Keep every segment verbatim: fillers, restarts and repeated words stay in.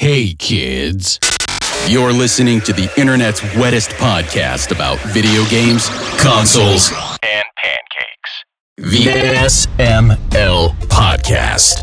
Hey kids, you're listening to the internet's wettest podcast about video games, consoles, and pancakes. The S M L Podcast.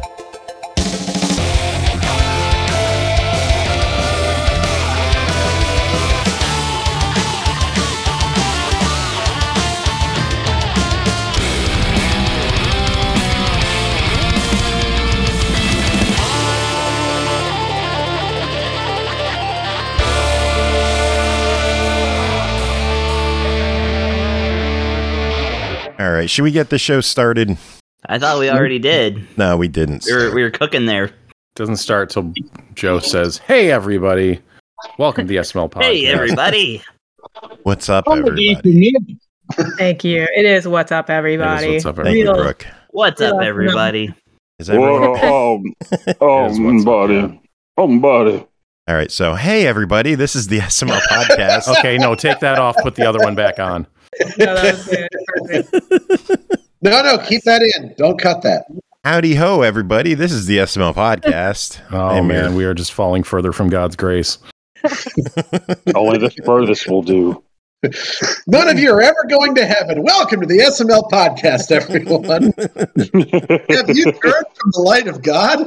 All right, should we get the show started? I thought we already did. No, we didn't. We were, we were cooking there. Doesn't start till Joe says, "Hey everybody, welcome to the S M L Podcast." Hey everybody. What's up, everybody? Thank you. It is what's up, everybody. It is what's up, Thank you, Real- Brooke. What's up, everybody? Is everyone okay? Oh, It is oh, what's up, buddy. yeah. Oh, buddy. All right, so hey, everybody, this is the S M L Podcast. Okay, no, take that off. Put the other one back on. No, that was good. Perfect. No, no, keep that in. Don't cut that. Howdy ho, everybody. This is the S M L Podcast. Oh I'm man, here. we are just falling further from God's grace. Only the furthest will do. None of you are ever going to heaven. Welcome to the S M L Podcast, everyone. Have you turned from the light of God?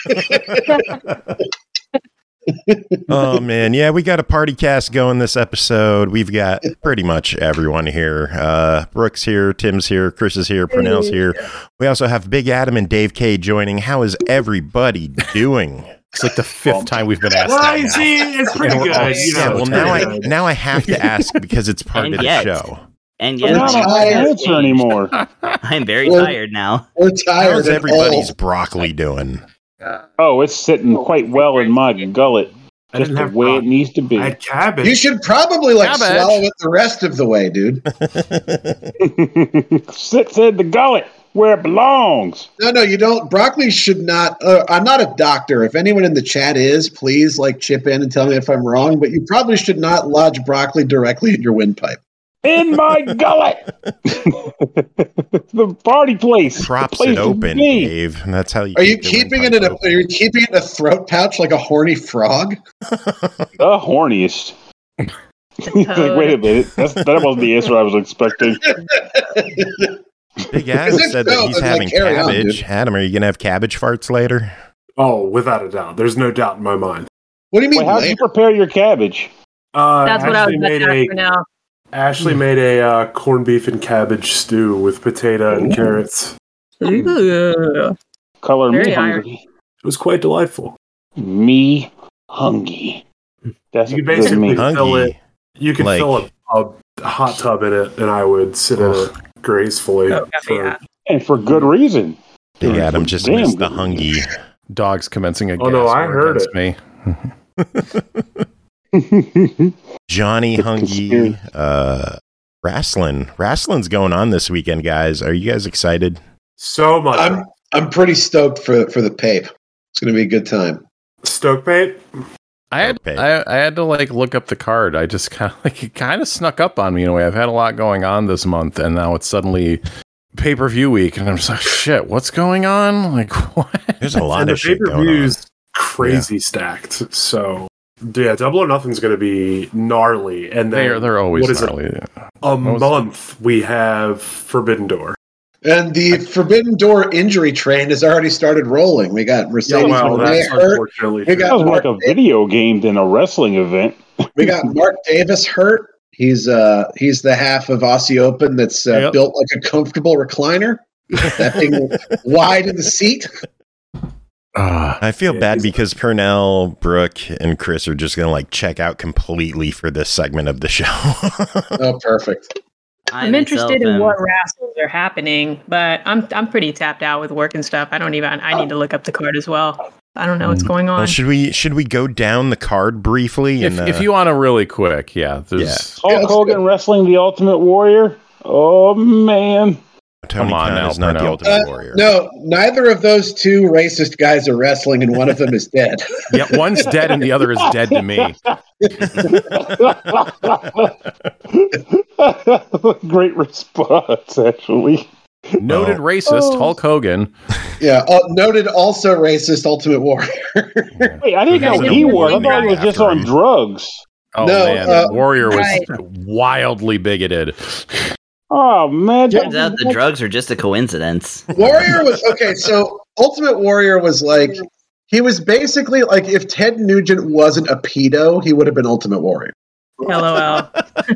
Oh man, yeah, we got a party cast going this episode. We've got pretty much everyone here. Uh, Brooke's here, Tim's here, Chris is here, Purnell's here. We also have Big Adam and Dave K joining. How is everybody doing? It's like the fifth time we've been asked Well, that. you now. see, it's pretty And we're all- good. You Yeah, know, well it's now I pretty good. now I have to ask because it's part And of the yet. show. And But yes, now I don't tired. have an answer anymore. I'm very Well- tired now. We're tired. How's and everybody's old. broccoli doing? Oh, it's sitting quite well in my gullet. I Just didn't the have way it broccoli. needs to be. I had cabbage. You should probably like Cabbage. swallow it the rest of the way, dude. Sits in the gullet where it belongs. No, no, you don't. Broccoli should not. Uh, I'm not a doctor. If anyone in the chat is, please like chip in and tell me if I'm wrong. But you probably should not lodge broccoli directly in your windpipe. In my gullet. The party place. Props the place it to open, be. Dave. And that's how you. Are you keep the keeping it windpipe in a? open. Are you keeping it in a throat pouch like a horny frog? The horniest. Like, wait a minute. That's, that wasn't the answer I was expecting. Big Adam Is it said so? that he's Then, like, having carry on, cabbage. dude. Adam, are you gonna have cabbage farts later? Oh, without a doubt. There's no doubt in my mind. What do you mean? Wait, how did you later? prepare your cabbage? Uh, That's what I was Ashley about made to ask a for now. Ashley made a uh, corned beef and cabbage stew with potato and Ooh. carrots. Ooh. Color Very me Irish. hungry. It was quite delightful. Me hungry. That's You a could good basically me. fill Hungry. it. You could Like- fill a, a hot tub in it, and I would sit in it gracefully. Oh, for- yeah. And for good reason. Big Yeah, Adam just damn missed the good. hungy. Dogs commencing a Oh, no, gas I war heard against it. me. Johnny It's Hungy. conspiracy. Uh, wrestling. Wrestling's going on this weekend, guys. Are you guys excited? So much. I'm I'm pretty stoked for for the pape. It's going to be a good time. Stoked, mate. I had Okay. I, I had to like look up the card. I just kind of like it kind of snuck up on me in a way. I've had a lot going on this month, and now it's suddenly pay per view week, and I'm just like, shit, what's going on? Like, what? There's a lot and the of shit pay per going on. view's crazy stacked. So yeah, Double or Nothing's going to be gnarly, and then They're they're always what is it? gnarly. a Most- month we have Forbidden Door. And the Forbidden Door injury train has already started rolling. We got Mercedes well, Moné that's hurt. unfortunately We true. got- Sounds like a video game than a wrestling event. We got Mark Davis hurt. He's uh he's the half of Aussie Open that's uh, Yep. built like a comfortable recliner. That thing wide in the seat. Ah, I feel Yeah, bad he's- because Purnell, Brooke, and Chris are just going to like check out completely for this segment of the show. Oh, perfect. I I'm interested myself in am- what wrestles are happening, but I'm I'm pretty tapped out with work and stuff. I don't even. I need to look up the card as well. I don't know what's going on. Well, should we should we go down the card briefly? if And, uh, if you want to really quick, yeah, there's Yeah, Hulk let's Hogan go. wrestling the Ultimate Warrior? Oh, man. Tony Come on Khan now, is not the Purnell. Ultimate Uh, Warrior. No, neither of those two racist guys are wrestling, and one of them is dead. yeah, one's dead and the other is dead to me. Great response, actually. Noted Oh. racist Oh. Hulk Hogan. Yeah, uh, noted also racist Ultimate Warrior. Wait, I didn't know what he was. I thought he was just on drugs. Oh No, man, uh, Warrior was right. wildly bigoted. Oh man, Turns out the drugs are just a coincidence. Warrior was okay. So Ultimate Warrior was like he was basically like if Ted Nugent wasn't a pedo, he would have been Ultimate Warrior. LOL.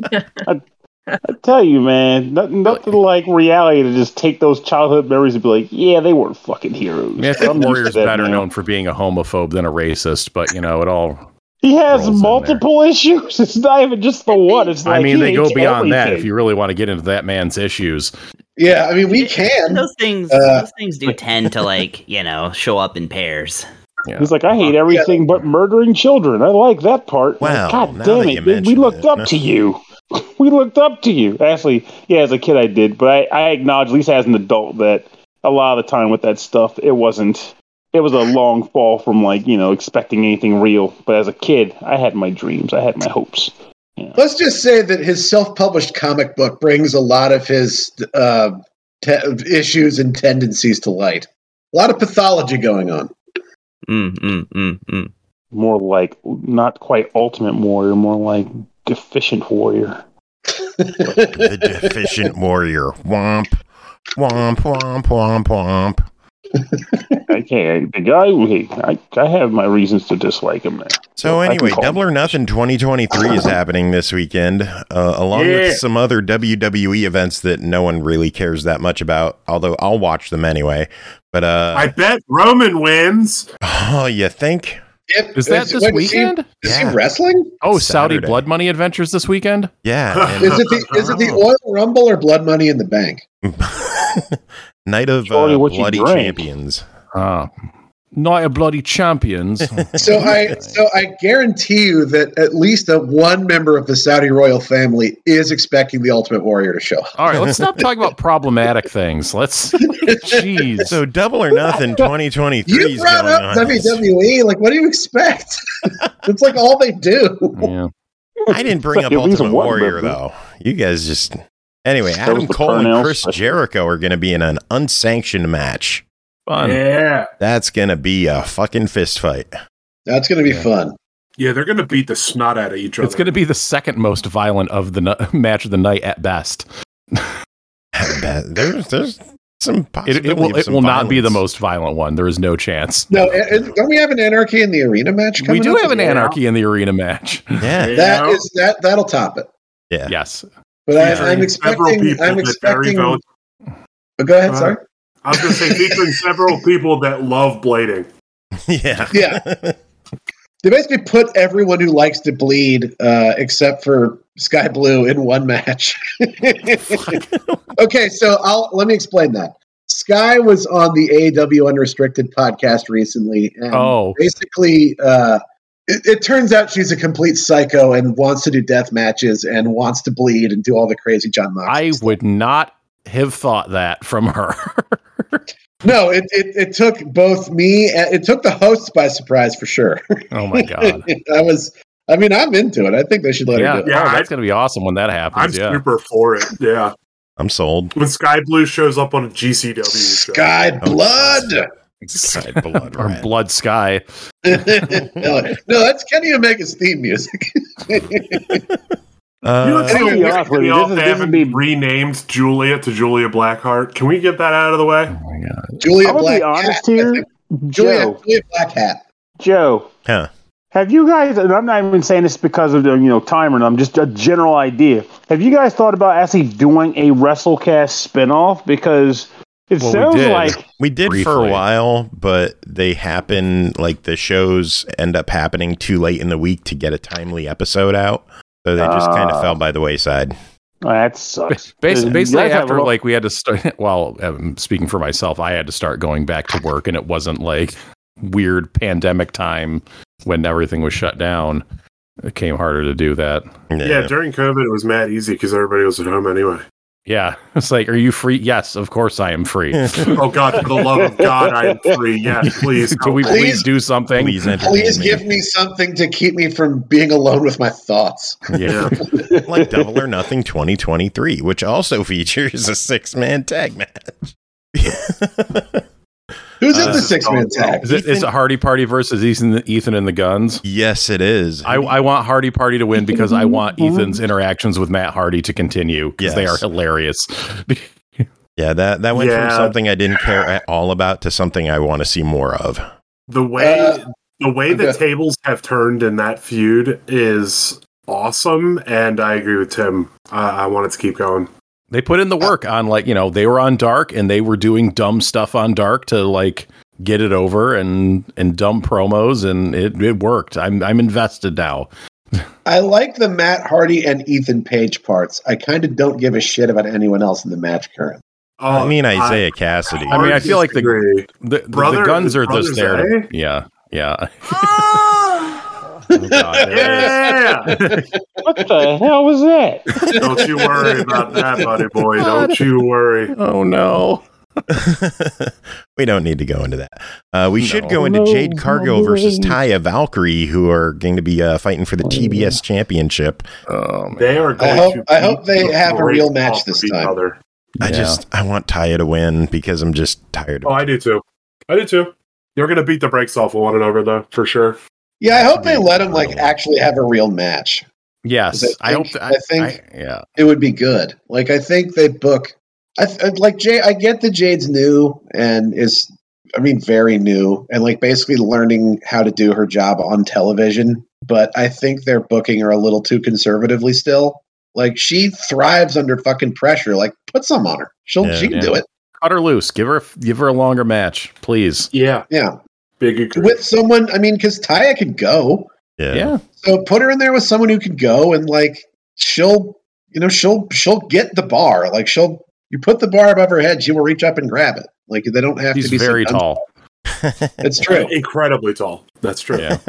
I tell you, man, nothing, nothing like reality to just take those childhood memories and be like, yeah, they weren't fucking heroes. I mean, I think I'm used to Warrior's that better now. known for being a homophobe than a racist, but you know, it all. He has rolls in multiple issues. It's not even just the one. It's like I mean, he they go hates beyond that everything. if you really want to get into that man's issues. Yeah, I mean we can. Those things, Uh, those things do tend to like you know show up in pairs. Yeah. He's like, I hate everything but murdering children. I like that part. Well, Like, God now damn that it, you dude, we mention looked it. up to you. We looked up to you. Actually, yeah, as a kid I did, but I, I acknowledge, at least as an adult, that a lot of the time with that stuff, it wasn't. It was a long fall from like you know expecting anything real. But as a kid, I had my dreams. I had my hopes. Let's just say that his self-published comic book brings a lot of his uh, te- issues and tendencies to light. A lot of pathology going on. Mm, mm, mm, mm. More like not quite ultimate warrior, more like deficient warrior. The deficient warrior. Womp. Womp, womp, womp, womp. Okay, the guy. Hey, I, I have my reasons to dislike him. There. So I can anyway, call Double him. or Nothing twenty twenty-three is happening this weekend, uh, along Yeah. with some other W W E events that no one really cares that much about, although I'll watch them anyway. But uh, I bet Roman wins. oh, you think? Yep. Is that this wait, is he- weekend? Is he Yeah. wrestling? Oh, Saudi Saturday. Blood Money Adventures this weekend? Yeah. and- Is it the is it the Oil Rumble or Blood Money in the Bank? Night of Shorty, uh, what you Bloody drank? Champions. Ah, Night of Bloody Champions. So I so I guarantee you that at least a one member of the Saudi royal family is expecting the Ultimate Warrior to show up. All right, let's stop talking about problematic things. Let's. Jeez. So Double or Nothing twenty twenty-three You is brought going up on. W W E, like what do you expect? It's like all they do. Yeah. I didn't bring up At least Ultimate one Warrior member. though. You guys just anyway. was Adam the Cole and Purnell Chris special. Jericho are going to be in an unsanctioned match. Fun. Yeah. That's going to be a fucking fist fight. That's going to be Yeah. fun. Yeah, they're going to beat the snot out of each other. It's going to be the second most violent of the nu- match of the night at best. There's there's some It, possibility it will, of it some will not be the violence. most violent one. There is no chance. No, a- a- don't we have an Anarchy in the Arena match coming We do up? have an Yeah. Anarchy in the Arena match. Yeah. That Yeah. is that that'll top it. Yeah. Yes. But I, Featuring I'm several expecting. people I'm that very expecting. vote- Oh, go ahead. Uh, Sorry. I was going to say featuring several people that love blading. Yeah. Yeah. They basically put everyone who likes to bleed, uh, except for Sky Blue, in one match. Okay, so I'll let me explain that. Sky was on the A E W Unrestricted podcast recently, and Oh. basically, uh, it, it turns out she's a complete psycho and wants to do death matches and wants to bleed and do all the crazy John Moxley I stuff. would not have thought that from her. No, it, it it took both me and it took the hosts by surprise for sure. Oh my God. I was, I mean, I'm into it. I think they should let Yeah, her do it. Yeah, oh, I- that's going to be awesome when that I'm happens. Yeah. super for it. Yeah. I'm sold. When Sky Blue shows up on a G C W show. Sky Blood. Sky Blood, Or right. Blood Sky. no, no, that's Kenny Omega's theme music. Uh, You know what's Anyway, so be weird honest to with me you, off this is- they this haven't would be- renamed Julia to Julia Blackheart. Can we get that out of the way? Oh my God. Julia I'm gonna Black be honest Hat, here. I think. Julia, Joe, Julia Black Hat. Joe, huh. have you guys? And I'm not even saying this because of the you know time or not. I'm just a general idea. Have you guys thought about actually doing a WrestleCast spinoff? Because it Well, we sounds did. like We did for Briefly. a while, but they happen like the shows end up happening too late in the week to get a timely episode out. So they just kind of Ah. fell by the wayside. oh, that sucks. Bas- You Basically, guys have a after lot- like we had to start. Well, um, speaking for myself, I had to start going back to work, and it wasn't like weird pandemic time when everything was shut down. It came harder to do that. Yeah, during COVID, it was mad easy because everybody was at home anyway. Yeah, it's like, are you free? Yes, of course I am free. Oh God, for the love of God, I am free. Yes, please. Can we please, Please- do something? Please entertain Please me. give me something to keep me from being alone with my thoughts. Yeah. Like Double or Nothing twenty twenty-three, which also features a six-man tag match. Who's in Uh, the six man tag? Is it, is it Hardy Party versus Ethan, Ethan and the Guns? Yes, it is. I, I want Hardy Party to win because I want Ethan's interactions with Matt Hardy to continue because they are Yes. hilarious. yeah, that, that went Yeah. from something I didn't care at all about to something I want to see more of. The way Uh, the way the okay. tables have turned in that feud is awesome, and I agree with Tim. Uh, I want it to keep going. They put in the work on, like, you know, they were on Dark and they were doing dumb stuff on Dark to like get it over and and dumb promos, and it, it worked. I'm I'm invested now. I like the Matt Hardy and Ethan Page parts. I kind of don't give a shit about anyone else in the match currently. I Oh, mean, Isaiah Cassidy. I mean, I feel like the disagree. the, the, Brother- the guns the are just brothers, there. eh? To, yeah, yeah. Oh, God, there it Yeah. What the hell was that? Don't you worry about that, buddy boy. Don't you worry. is. Oh no. We don't need to go into that. Uh, we No. should go into No, Jade Cargill no versus way. Taya Valkyrie, who are going to be uh, fighting for the T B S championship. Oh man. They are going I hope- to. I hope they beat have a the real brakes match off this of each time. other. I Yeah. just I want Taya to win because I'm just tired. Oh, Of I do too. I do too. You're going to beat the brakes off of one another, though, for sure. Yeah, I hope they let him like actually have a real match. Yes, I I, hope. think- That, I think- I- yeah. It would be good. Like I think they book. I th- like Jay. I get that Jade's new and is, I mean, very new and like basically learning how to do her job on television. But I think they're booking her a little too conservatively still. Like she thrives under fucking pressure. Like put some on her. She'll Yeah, she can yeah. do it. Cut her loose. Give her give her a longer match, please. Yeah. Yeah, Big agree. with someone. I mean, because Taya could go. Yeah. Yeah. So put her in there with someone who could go and like she'll, you know, she'll she'll get the bar. Like she'll, you put the bar above her head, she will reach up and grab it. Like they don't have She's to be very so- tall. It's true. Incredibly tall. That's true. Yeah.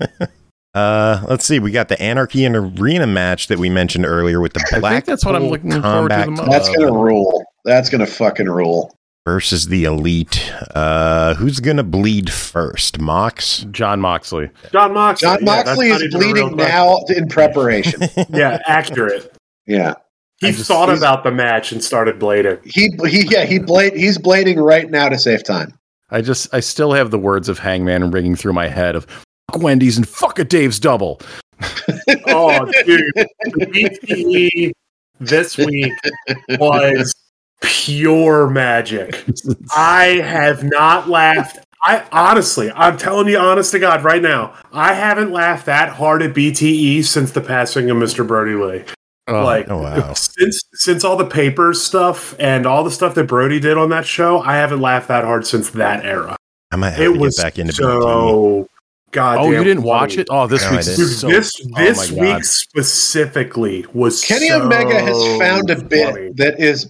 Uh, let's see. We got the Anarchy and Arena match that we mentioned earlier with the I Black. think that's what I'm looking forward to the most. That's Uh, gonna rule. That's gonna fucking rule. versus the Elite. Uh, who's gonna bleed first? Mox. John Moxley. John Moxley. John yeah, that's Moxley not is even a real bleeding question. now in preparation. Yeah, accurate. Yeah, He I just- thought he's- about the match and started blading. he he yeah he blade he's blading right now to save time. I just I still have the words of Hangman ringing through my head of fuck Wendy's and fuck a Dave's double. Oh, dude. The B T E this week was pure magic. I have not laughed. I honestly, I'm telling you, honest to God, right now, I haven't laughed that hard at B T E since the passing of Mister Brody Lee. Oh, like oh, wow. since since all the papers stuff and all the stuff that Brody did on that show, I haven't laughed that hard since that era. I might have It to was get back into so goddamn. oh, you didn't funny. watch it? Oh, this No, I week's didn't. Dude, so, this oh this my God. week specifically was Kenny so Omega has found a bit funny. that is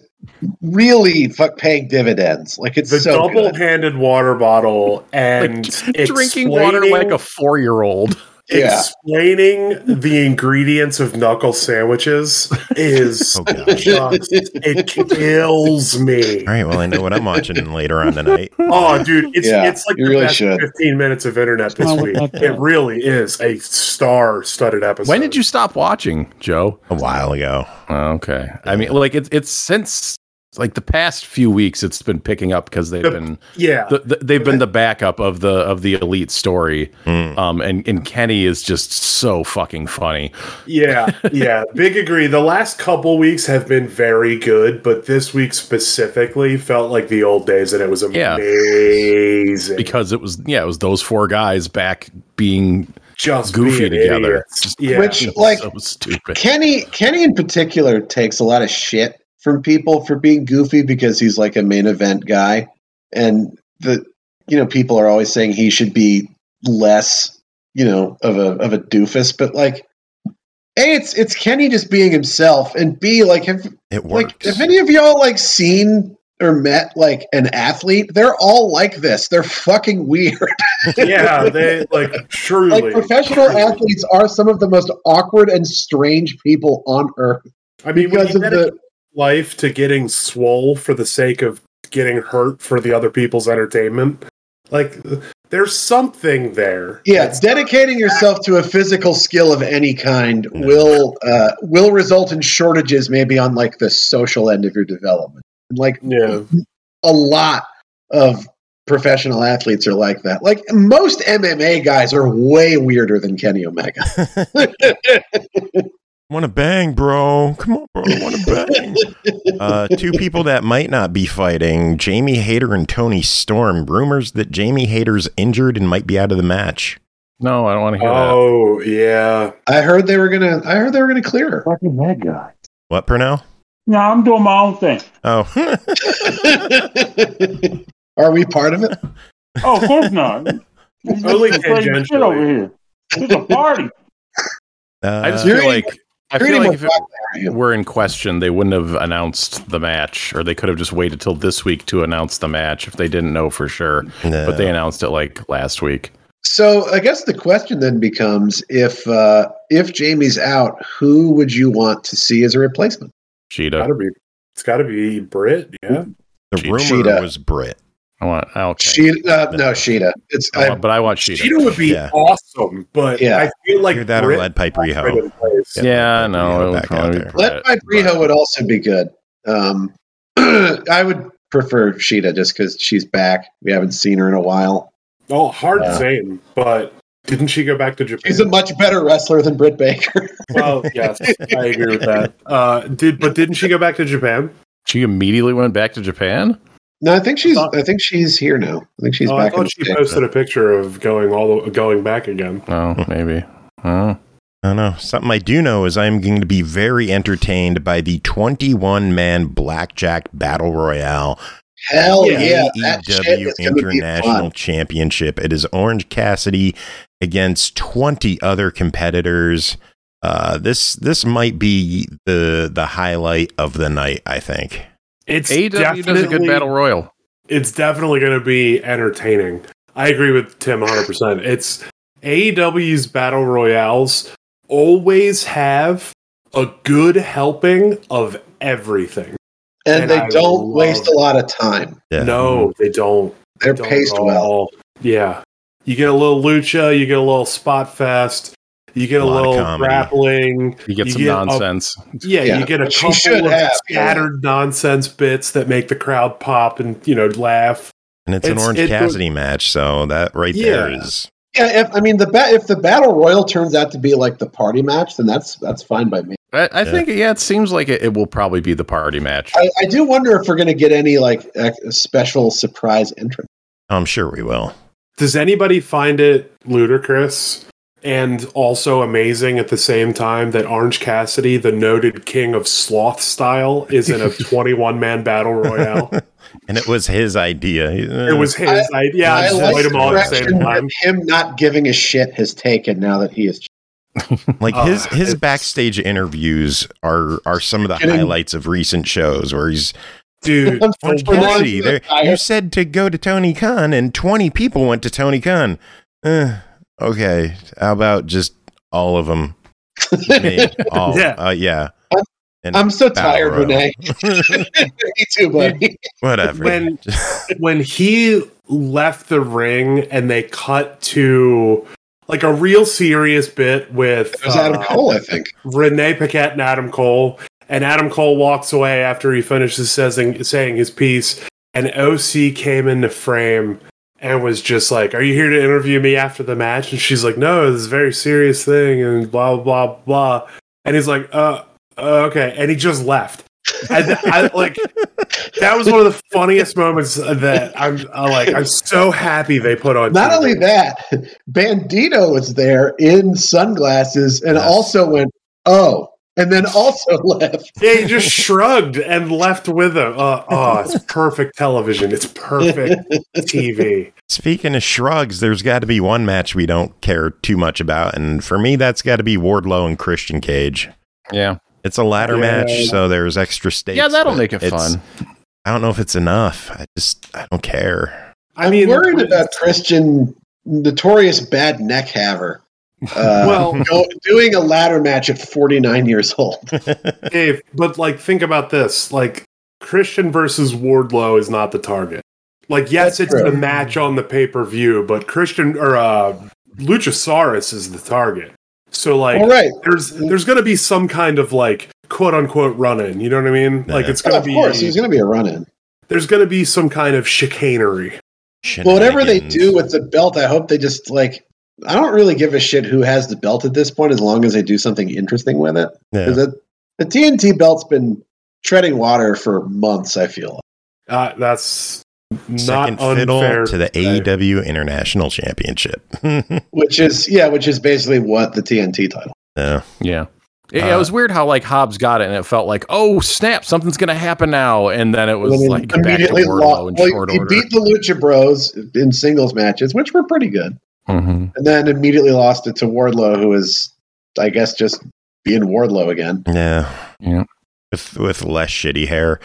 really fuck paying dividends. Like it's The so good. double-handed water bottle and Like, drinking water explaining- like a four year old. Yeah. Explaining the ingredients of knuckle sandwiches is Oh, gosh. just it kills me. All right. Well, I know what I'm watching later on tonight. Oh, dude, it's Yeah, it's like you the really best should. fifteen minutes of internet this wrong week. with that? It really is a star-studded episode. When did you stop watching, Joe? A while ago. Oh, okay. I mean, like it's it's since like the past few weeks, it's been picking up because they've The- been Yeah, the, the, they've been the backup of the of the Elite story. Mm. Um, and and Kenny is just so fucking funny. yeah, yeah. Big agree. The last couple weeks have been very good, but this week specifically felt like the old days, and it was Yeah. amazing. Because it was yeah, it was those four guys back being just goofy being together. idiots. Just- Yeah. Which like so stupid. Kenny Kenny in particular takes a lot of shit from people for being goofy because he's like a main event guy, and the you know people are always saying he should be less you know of a of a doofus, but like A, it's it's Kenny just being himself, and B, like have It like works. have any of y'all like seen or met like an athlete? They're all like this. They're fucking weird. yeah, they like truly Like professional athletes are some of the most awkward and strange people on earth. I mean, when because you, of dedic- the life to getting swole for the sake of getting hurt for the other people's entertainment. Like, there's something there. Yeah, it's dedicating yourself to a physical skill of any kind No. will uh, will result in shortages, maybe on like the social end of your development. Like, Yeah. a lot of professional athletes are like that. Like most M M A guys are way weirder than Kenny Omega. Want to bang, bro? Come on, bro. Want to bang? uh, two people that might not be fighting: Jamie Hayter and Tony Storm. Rumors that Jamie Hayter's injured and might be out of the match. No, I don't want to hear Oh, yeah. I heard they were gonna. I heard they were gonna clear her. Fucking that guy. What, Purnell? No, I'm doing my own thing. Oh, Are we part of it? Oh, of course not. Only It's like shit tangentially. over here. It's a party. uh, I just You're feel eating- like I You're feel eating like if more it broccoli, aren't you? were in question, they wouldn't have announced the match, or they could have just waited till this week to announce the match if they didn't know for sure. no. But they announced it like last week. So I guess the question then becomes: if uh, if Jamie's out, who would you want to see as a replacement? Cheetah. Gotta be, it's got to be Brit, yeah. the Cheetah. rumor Sheeta. was Brit. I want okay. Sheeta, uh, no, Sheeta. It's I I, want- but I want Cheetah. Cheetah would be Yeah. awesome, but Yeah. I feel like Either that or Brit Lead Pipe right Riho. in place. Yeah, Lead Pipe no, Riho it would back probably out be there. Brit, Lead Pipe but- Riho would also be good. Um, I would prefer Sheeta just because she's back. We haven't seen her in a while. Oh, hard Yeah. saying, but didn't she go back to Japan? She's a much better wrestler than Britt Baker. Well, yes, I agree with that. Uh, did but didn't she go back to Japan? She immediately went back to Japan. No, I think she's. I thought- I think she's here now. I think she's Oh, I back in thought the she States. posted a picture of going all the, going back again. Oh, maybe. Oh. I don't know. Something I do know is I'm going to be very entertained by the twenty-one man Blackjack Battle Royale. Hell Yeah. yeah, that shit A E W is gonna be International fun. Championship. It is Orange Cassidy against twenty other competitors. Uh, this this might be the the highlight of the night, I think. It's A E W does a good definitely- battle royal. It's definitely going to be entertaining. I agree with Tim one hundred percent. It's A E W's battle royales always have a good helping of everything. And, And they I don't love- waste a lot of time. Yeah. No, they don't. They They're don't paced at well. all. Yeah. You get a little lucha, you get a little spot fest, you get a, A lot of little comedy. grappling. You get You some get a- nonsense. Yeah, Yeah, you get a which you couple should of have, scattered nonsense bits that make the crowd pop and, you know, laugh. And it's, an It's- Orange it- Cassidy match, so that right there Yeah. is Yeah, if I mean the ba- if the battle royal turns out to be like the party match, then that's that's fine by me. I, I Yeah. think, yeah, it seems like it, it will probably be the party match. I, I do wonder if we're going to get any like ex- special surprise entrance. I'm sure we will. Does anybody find it ludicrous and also amazing at the same time that Orange Cassidy, the noted king of sloth style, is in a twenty-one man battle royale? And it was his idea. It was his idea. I, I just like played the them all at the same direction time. that him not giving a shit has taken now that he is. like Uh, his his it's- backstage interviews are are some of the Kidding. highlights of recent shows where he's Dude, Orange For the ones Cassidy. that There, I- you said to go to Tony Khan, and twenty people went to Tony Khan. Uh, okay, how about just all of them? Me, all, Yeah. uh, yeah. And I'm so Battle tired, Royal. Renee. Me too, buddy. Whatever. When- when he left the ring and they cut to like a real serious bit with It was Adam uh, Cole, I think. Renee Paquette and Adam Cole, and Adam Cole walks away after he finishes saying, saying his piece, and O C came into frame and was just like, "Are you here to interview me after the match?" And she's like, "No, this is a very serious thing," and blah blah blah blah. And he's like, "Uh, okay," and he just left. And I like that was one of the funniest moments that I'm uh, like, I'm so happy they put on. Not T V. only that, Bandito was there in sunglasses and Yes. also went, "Oh," and then also left. Yeah, he just shrugged and left with him. Uh, oh, it's perfect television. It's perfect T V. Speaking of shrugs, there's got to be one match we don't care too much about, and for me, that's got to be Wardlow and Christian Cage. Yeah. It's a ladder Yeah. match, so there's extra stakes. Yeah, that'll but make it it's- fun. I don't know if it's enough. I just I don't care. I I'm mean, worried about Christian, notorious bad neck haver. Uh, Well- go, doing a ladder match at forty-nine years old. Dave, but like, think about this: like, Christian versus Wardlow is not the target. Like, yes, That's it's true. the match on the pay per view, but Christian or uh, Luchasaurus is the target. So, like, All right. there's there's going to be some kind of like quote unquote run in. You know what I mean? Like, Yeah. it's going Of to be. course, there's going to be a run-in. There's going to be some kind of chicanery. Well, whatever they Shenanigans. do with the belt, I hope they just like. I don't really give a shit who has the belt at this point, as long as they do something interesting with it. Yeah. 'Cause the, the T N T belt's been treading water for months. I feel. Uh, that's not Second fiddle unfair to the say. A E W International Championship. Which is yeah, which is basically what the T N T title. Yeah. Yeah. Yeah, Uh, it was weird how like Hobbs got it and it felt like, oh snap, something's gonna happen now, and then it was And then like back to immediately Wardlow lost. in Well, short he order. beat the Lucha Bros in singles matches, which were pretty good, Mhm. and then immediately lost it to Wardlow, who is, I guess, just being Wardlow again. Yeah. Yeah. With with less shitty hair.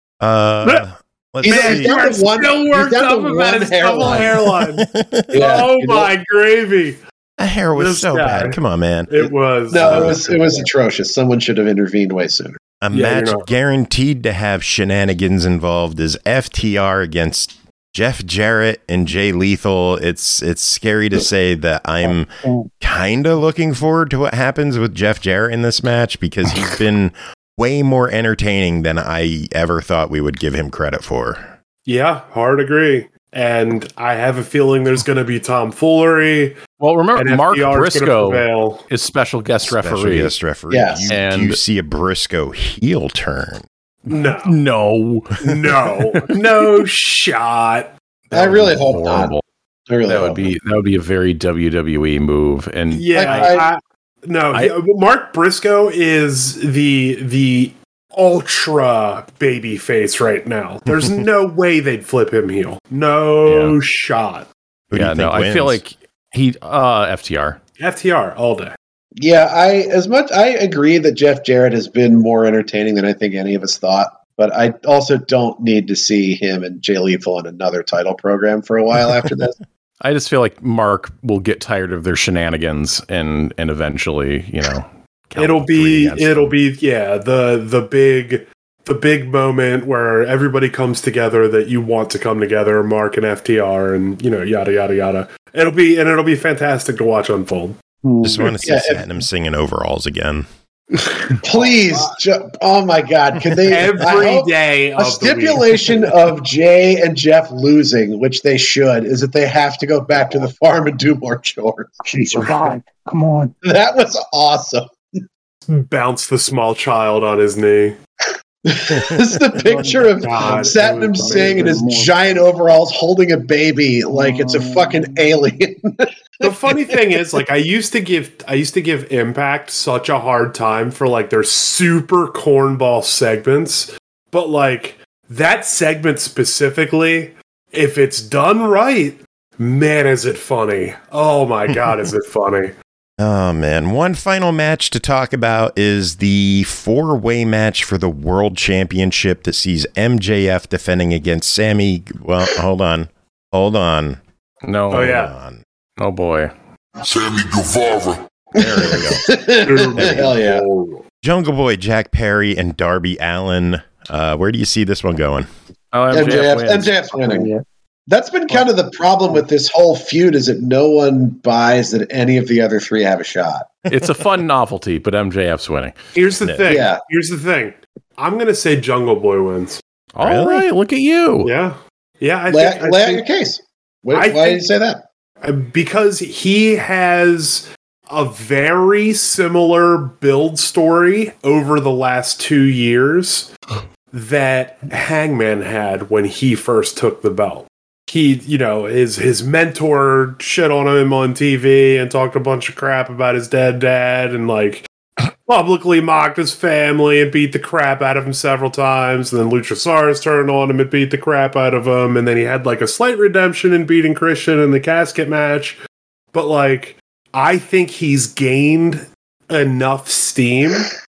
Uh let's He's- see. he's down to one- Still he's worked down up to about one his double hairline. hairline. Yeah, oh you know- my gravy! That hair was This so guy. bad. Come on, man. It was No, it was it was atrocious. Someone should have intervened way sooner. A Yeah, match you're not- guaranteed to have shenanigans involved is F T R against Jeff Jarrett and Jay Lethal. It's it's scary to say that I'm kind of looking forward to what happens with Jeff Jarrett in this match, because he's been way more entertaining than I ever thought we would give him credit for. Yeah, hard agree. And I have a feeling there's going to be tomfoolery. Well, remember and Mark F D R is gonna Briscoe prevail. is special guest Special referee. guest referee. Yes. You, And- do you see a Briscoe heel turn? No, No, no, no shot. I really hope not. horrible. I really That would hope be that would be a very W W E move. And Yeah, I- I, no. I- yeah, Mark Briscoe is the the ultra baby face right now. There's no way they'd flip him heel. No Yeah. shot. Who do yeah, you think no, I feel wins? like he uh F T R. F T R all day. Yeah, I as much I agree that Jeff Jarrett has been more entertaining than I think any of us thought, but I also don't need to see him and Jay Lethal in another title program for a while after this. I just feel like Mark will get tired of their shenanigans and and eventually, you know, count It'll three be against it'll them. be yeah, the the big the big moment where everybody comes together that you want to come together, Mark and F T R and you know, yada yada yada. It'll be and it'll be fantastic to watch unfold. Just want to see Yeah, if- Satnam singing overalls again. Please, ju- oh my God, could they I Every hope- day a of the week. stipulation of Jay and Jeff losing, which they should, is that they have to go back to the farm and do more chores. She survived. Come on. That was awesome. Bounce the small child on his knee. This is the picture of God, Satnam Singh in his giant overalls holding a baby like it's a fucking alien. The funny thing is, like, I used to give I used to give Impact such a hard time for like their super cornball segments, but like that segment specifically, if it's done right, man, is it funny! Oh my god, is it funny! Oh man, one final match to talk about is the four-way match for the World Championship that sees M J F defending against Sammy. Well, hold on. Hold on. No. Oh, yeah. Hold on. Oh boy. Sammy Guevara. There we go. Hell yeah. Jungle Boy Jack Perry and Darby Allin. Uh, where do you see this one going? Oh, M J F, M J F wins. M J F's winning. That's been kind of the problem with this whole feud, is that no one buys that any of the other three have a shot. It's a fun novelty, but M J F's winning. Here's the Yeah. thing. Yeah. Here's the thing. I'm gonna say Jungle Boy wins. All Really? right, look at you. Yeah, yeah. I lay think, I lay out think- your case. Wait, I why think- did you say that? Uh, because he has a very similar build story over the last two years that Hangman had when he first took the belt. He, you know, his his mentor shit on him on T V and talked a bunch of crap about his dead dad and like publicly mocked his family and beat the crap out of him several times. And then Luchasaurus turned on him and beat the crap out of him. And then he had like a slight redemption in beating Christian in the casket match. But like, I think he's gained enough steam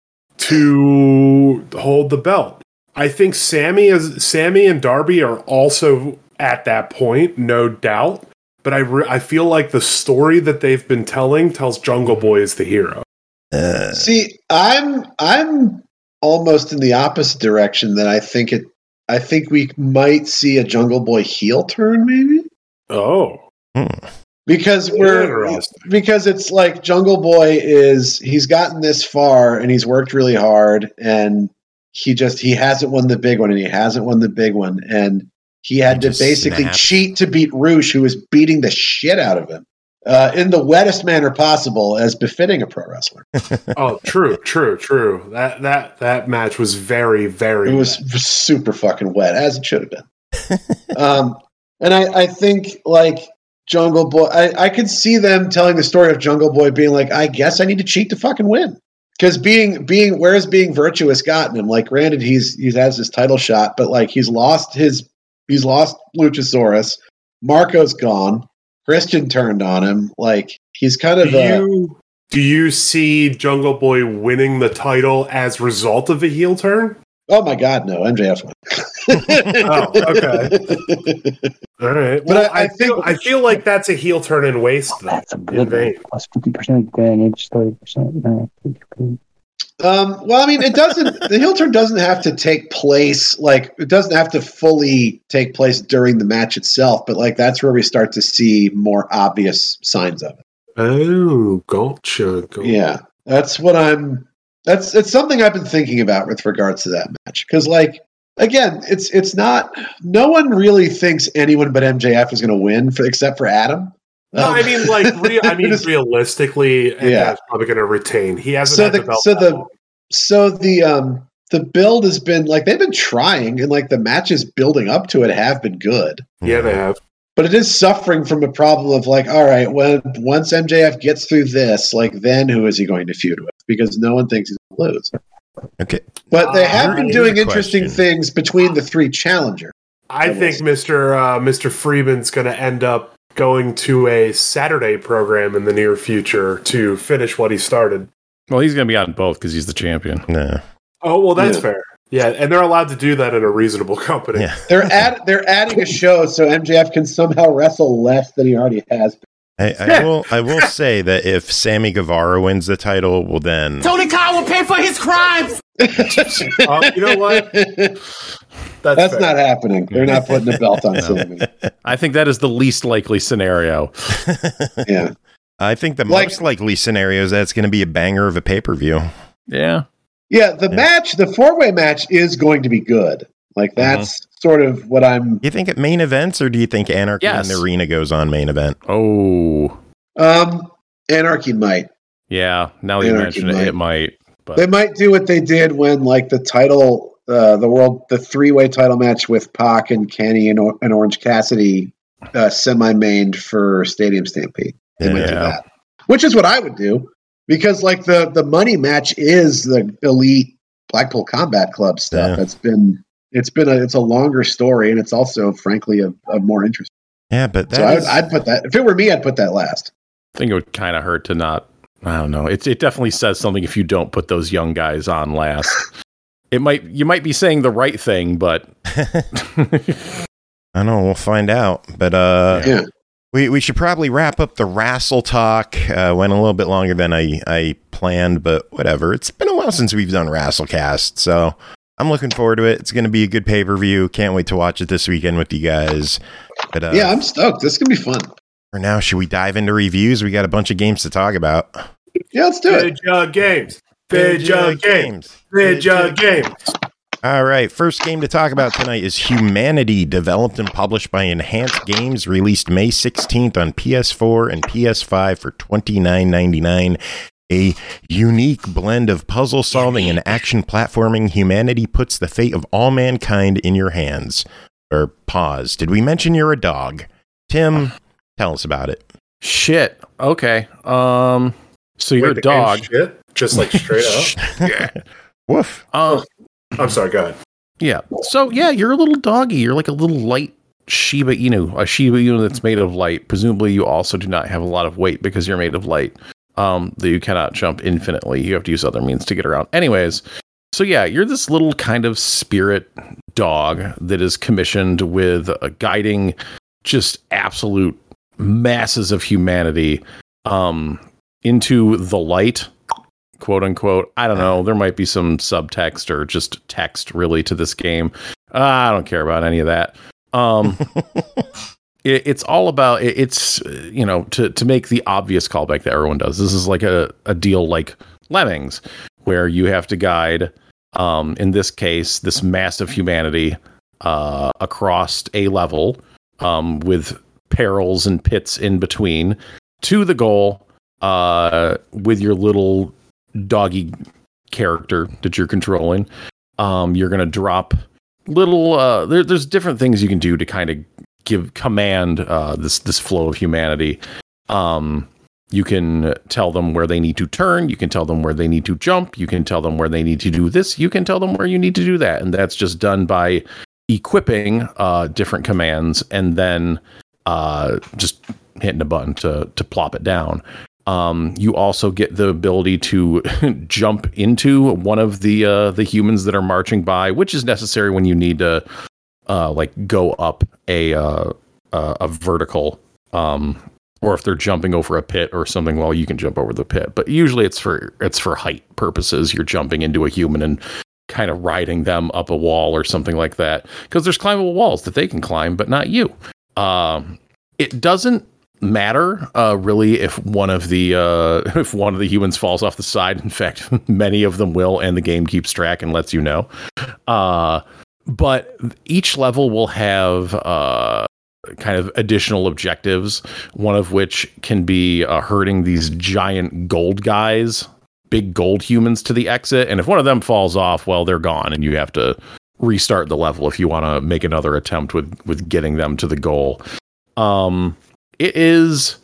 to hold the belt. I think Sammy is Sammy and Darby are also at that point, no doubt. but I re- I feel like the story that they've been telling tells Jungle Boy is the hero. Uh, See, I'm I'm almost in the opposite direction. That I think it. I think we might see a Jungle Boy heel turn, maybe. Oh, hmm. Because we're Interesting. because it's like Jungle Boy is he's gotten this far and he's worked really hard and he just he hasn't won the big one and he hasn't won the big one and he had He to just basically snapped. cheat to beat Roosh, who was beating the shit out of him uh, in the wettest manner possible, as befitting a pro wrestler. Oh, true, true, true. That that that match was very, very. It was wet. super fucking wet, as it should have been. um, and I, I think like. Jungle Boy, I, I could see them telling the story of Jungle Boy being like, I guess I need to cheat to fucking win. Because being being where's being virtuous gotten him? Like, granted, he's he has his title shot, but like he's lost his he's lost Luchasaurus. Marco's gone. Christian turned on him. Like he's kind of Do a, you do you see Jungle Boy winning the title as a result of a heel turn? oh my god, no, M J F won. Oh, okay. All right. But Well, I- I, I feel I feel like that's a heel turn in waste. Then, That's a in good one. vain. Plus fifty percent advantage, thirty percent. No, Um, well, I mean, it doesn't. The heel turn doesn't have to take place. Like, it doesn't have to fully take place during the match itself. But like, that's where we start to see more obvious signs of it. Oh, gotcha. gotcha. Yeah, that's what I'm. That's it's something I've been thinking about with regards to that match. Because, like, again, it's it's not. No one really thinks anyone but M J F is going to win, for except for Adam. No, Um, I mean, like, re- I mean, realistically, Yeah. yeah, probably going to retain. He hasn't so had the the belt so that the long. so the um the build has been like they've been trying, and like the matches building up to it have been good. Yeah, they have. But it is suffering from a problem of like, all right, when once M J F gets through this, like then who is he going to feud with? Because no one thinks he's going to lose. Okay. But they Uh, have been here's doing a interesting question. things between the three challengers. I That think was- Mister Uh, Mister Freeman's going to end up going to a Saturday program in the near future to finish what he started. Well, he's going to be on both because he's the champion. No. Oh, well, that's Yeah. fair. Yeah, and they're allowed to do that in a reasonable company. Yeah. They're add, they're adding a show so M J F can somehow wrestle less than he already has. I, I will. I will say that if Sammy Guevara wins the title, well then. Tony Khan will pay for his crimes. Uh, you know what? That's, That's fair. not happening. They're not putting a belt on Sammy. I think that is the least likely scenario. Yeah. I think the Like- most likely scenario is that it's going to be a banger of a pay per view. Yeah. Yeah, the Yeah. match, the four way match is going to be good. Like that's sort of what I'm. You think it main events, or do you think Anarchy Yes. in the Arena goes on main event? Oh, Um, Anarchy might. yeah. Now that you Anarchy mention it, might. it might. But They might do what they did when, like, the title, uh, the world, the three way title match with Pac and Kenny and, or- and Orange Cassidy, uh, semi-mained for Stadium Stampede. They might do Yeah. that, which is what I would do, because like the the money match is the elite Blackpool Combat Club stuff. Yeah. That's been it's been a it's a longer story, and it's also frankly a, a more interesting. Yeah, but that So I is- would, I'd put that if it were me, I'd put that last. I think it would kind of hurt to not. I don't know. It it definitely says something if you don't put those young guys on last. It might you might be saying the right thing, but I know we'll find out. But uh, Yeah. we we should probably wrap up the Wrestle talk. Uh, went a little bit longer than I I planned, but whatever. It's been a while since we've done Wrestlecast, so I'm looking forward to it. It's going to be a good pay per view. Can't wait to watch it this weekend with you guys. But uh, Yeah, I'm stoked. This is gonna be fun. for now, should we dive into reviews? We got a bunch of games to talk about. Yeah, let's do it. Big Jug Games. Big Jug Games. Big Jug Games. All right, first game to talk about tonight is Humanity, developed and published by Enhanced Games, released May sixteenth on P S four and P S five for twenty-nine ninety-nine. A unique blend of puzzle solving and action platforming, Humanity puts the fate of all mankind in your hands. Or pause. Did we mention you're a dog? Tim, tell us about it. shit. Okay. Um. So you're Wait, a the game dog. Shit? Just like straight up. Yeah. Woof. Um. I'm sorry, go ahead. Yeah. So yeah, you're a little doggy. You're like a little light Shiba Inu, a Shiba Inu that's made of light. Presumably, you also do not have a lot of weight because you're made of light. Um, that you cannot jump infinitely. You have to use other means to get around. Anyways, so yeah, you're this little kind of spirit dog that is commissioned with a guiding, just absolute masses of humanity um, into the light, quote unquote. I don't know. There might be some subtext or just text really to this game. Uh, I don't care about any of that. Um, it, it's all about it, it's, you know, to, to make the obvious callback that everyone does. This is like a, a deal like Lemmings, where you have to guide, um, in this case, this mass of humanity uh, across a level um, with perils and pits in between to the goal uh, with your little doggy character that you're controlling. Um, you're going to drop little, uh, there, there's different things you can do to kind of give command uh, this, this flow of humanity. Um, you can tell them where they need to turn. You can tell them where they need to jump. You can tell them where they need to do this. You can tell them where you need to do that. And that's just done by equipping uh, different commands and then uh, just hitting a button to, to plop it down. Um, you also get the ability to jump into one of the uh, the humans that are marching by, which is necessary when you need to uh, like go up a uh, uh, a vertical, um, or if they're jumping over a pit or something. Well, you can jump over the pit, but usually it's for it's for height purposes. You're jumping into a human and kind of riding them up a wall or something like that, because there's climbable walls that they can climb, but not you. Um, it doesn't matter uh really if one of the uh if one of the humans falls off the side. In fact, many of them will, and the game keeps track and lets you know. Uh but each level will have uh kind of additional objectives, one of which can be uh, herding these giant gold guys, big gold humans, to the exit. And if one of them falls off, well, they're gone, and you have to restart the level if you want to make another attempt with with getting them to the goal. Um It is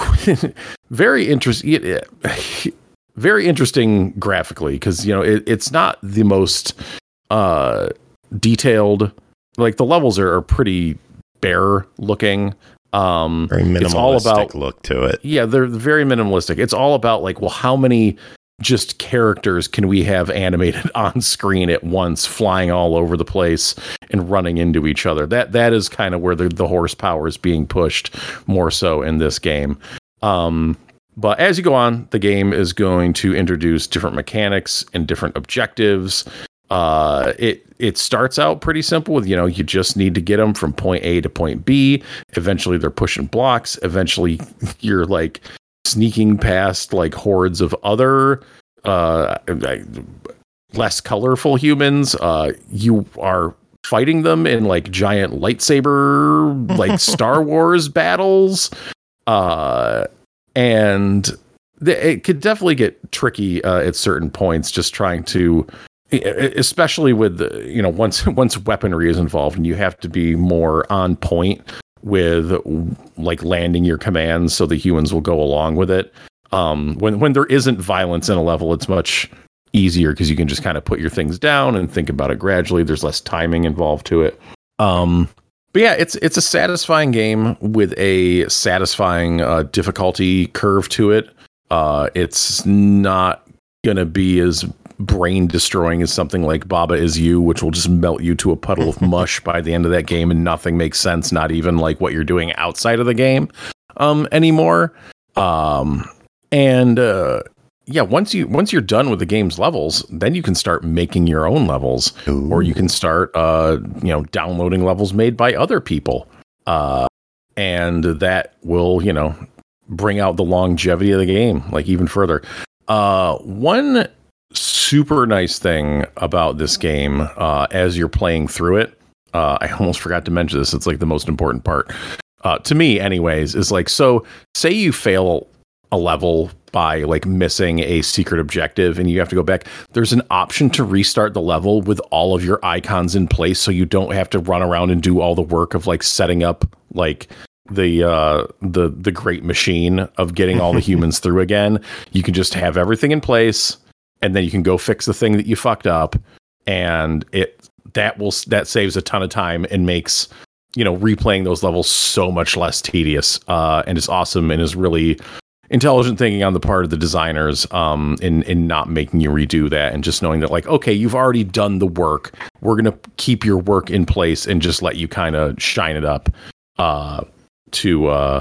very interesting, very interesting graphically, because, you know, it, it's not the most uh, detailed. Like, the levels are, are pretty bare looking. Um, very minimalistic it's all about, look to it. Yeah, they're very minimalistic. It's all about, like, well, how many just characters can we have animated on screen at once, flying all over the place and running into each other? That that is kind of where the, the horsepower is being pushed more so in this game. Um, but as you go on, the game is going to introduce different mechanics and different objectives. Uh, it it starts out pretty simple with, you know, you just need to get them from point A to point B. Eventually they're pushing blocks. Eventually you're like sneaking past like hordes of other uh less colorful humans. Uh you are fighting them in like giant lightsaber like Star Wars battles, uh and th- it could definitely get tricky uh, at certain points, just trying to, especially with the, you know, once once weaponry is involved, and you have to be more on point with like landing your commands so the humans will go along with it. Um, when when there isn't violence in a level, it's much easier because you can just kind of put your things down and think about it gradually. There's less timing involved to it. Um, but yeah, it's it's a satisfying game with a satisfying uh, difficulty curve to it. Uh, it's not gonna be as brain destroying as something like Baba Is You, which will just melt you to a puddle of mush by the end of that game, and nothing makes sense, not even like what you're doing outside of the game um anymore. Um and uh yeah, once you once you're done with the game's levels, then you can start making your own levels. Ooh. Or you can start uh you know downloading levels made by other people, uh and that will, you know, bring out the longevity of the game like even further. Uh one super nice thing about this game, uh, as you're playing through it, uh, I almost forgot to mention this. It's like the most important part, uh, to me anyways, is like, so say you fail a level by like missing a secret objective and you have to go back. There's an option to restart the level with all of your icons in place, so you don't have to run around and do all the work of like setting up like the uh the the great machine of getting all the humans through again. You can just have everything in place, and then you can go fix the thing that you fucked up, and it that will that saves a ton of time and makes, you know, replaying those levels so much less tedious. Uh, and it's awesome, and is really intelligent thinking on the part of the designers, um, in in not making you redo that, and just knowing that like, okay, you've already done the work. We're gonna keep your work in place and just let you kind of shine it up, uh, to uh,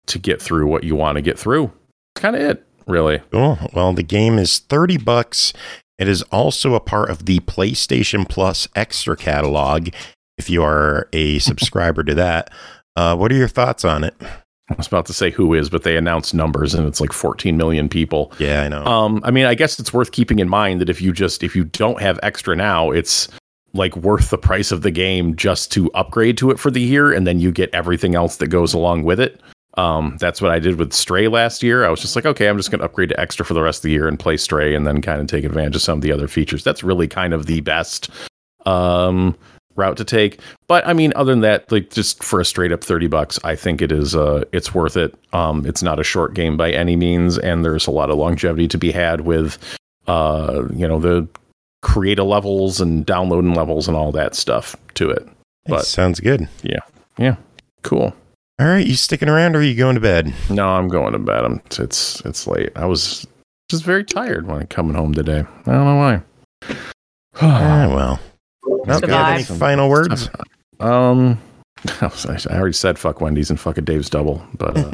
to get through what you want to get through. That's kind of it, really. Cool. Well, the game is thirty bucks. It is also a part of the PlayStation Plus Extra catalog. If you are a subscriber to that, uh, what are your thoughts on it? I was about to say who is, but they announced numbers and it's like fourteen million people. Yeah, I know. Um, I mean, I guess it's worth keeping in mind that if you just if you don't have Extra now, it's like worth the price of the game just to upgrade to it for the year, and then you get everything else that goes along with it. Um, that's what I did with Stray last year. I was just like, okay, I'm just going to upgrade to Extra for the rest of the year and play Stray, and then kind of take advantage of some of the other features. That's really kind of the best um, route to take. But I mean, other than that, like just for a straight up thirty bucks, I think it is. Uh, it's worth it. Um, it's not a short game by any means, and there's a lot of longevity to be had with, uh, you know, the create a levels and downloading levels and all that stuff to it. But sounds good. Yeah, yeah, cool. All right, you sticking around or are you going to bed? No, I'm going to bed. I'm, it's it's late. I was just very tired when I'm coming home today. I don't know why. Ah, well. Well, do you have any final words? Um, I already said fuck Wendy's and fuck a Dave's Double, but uh,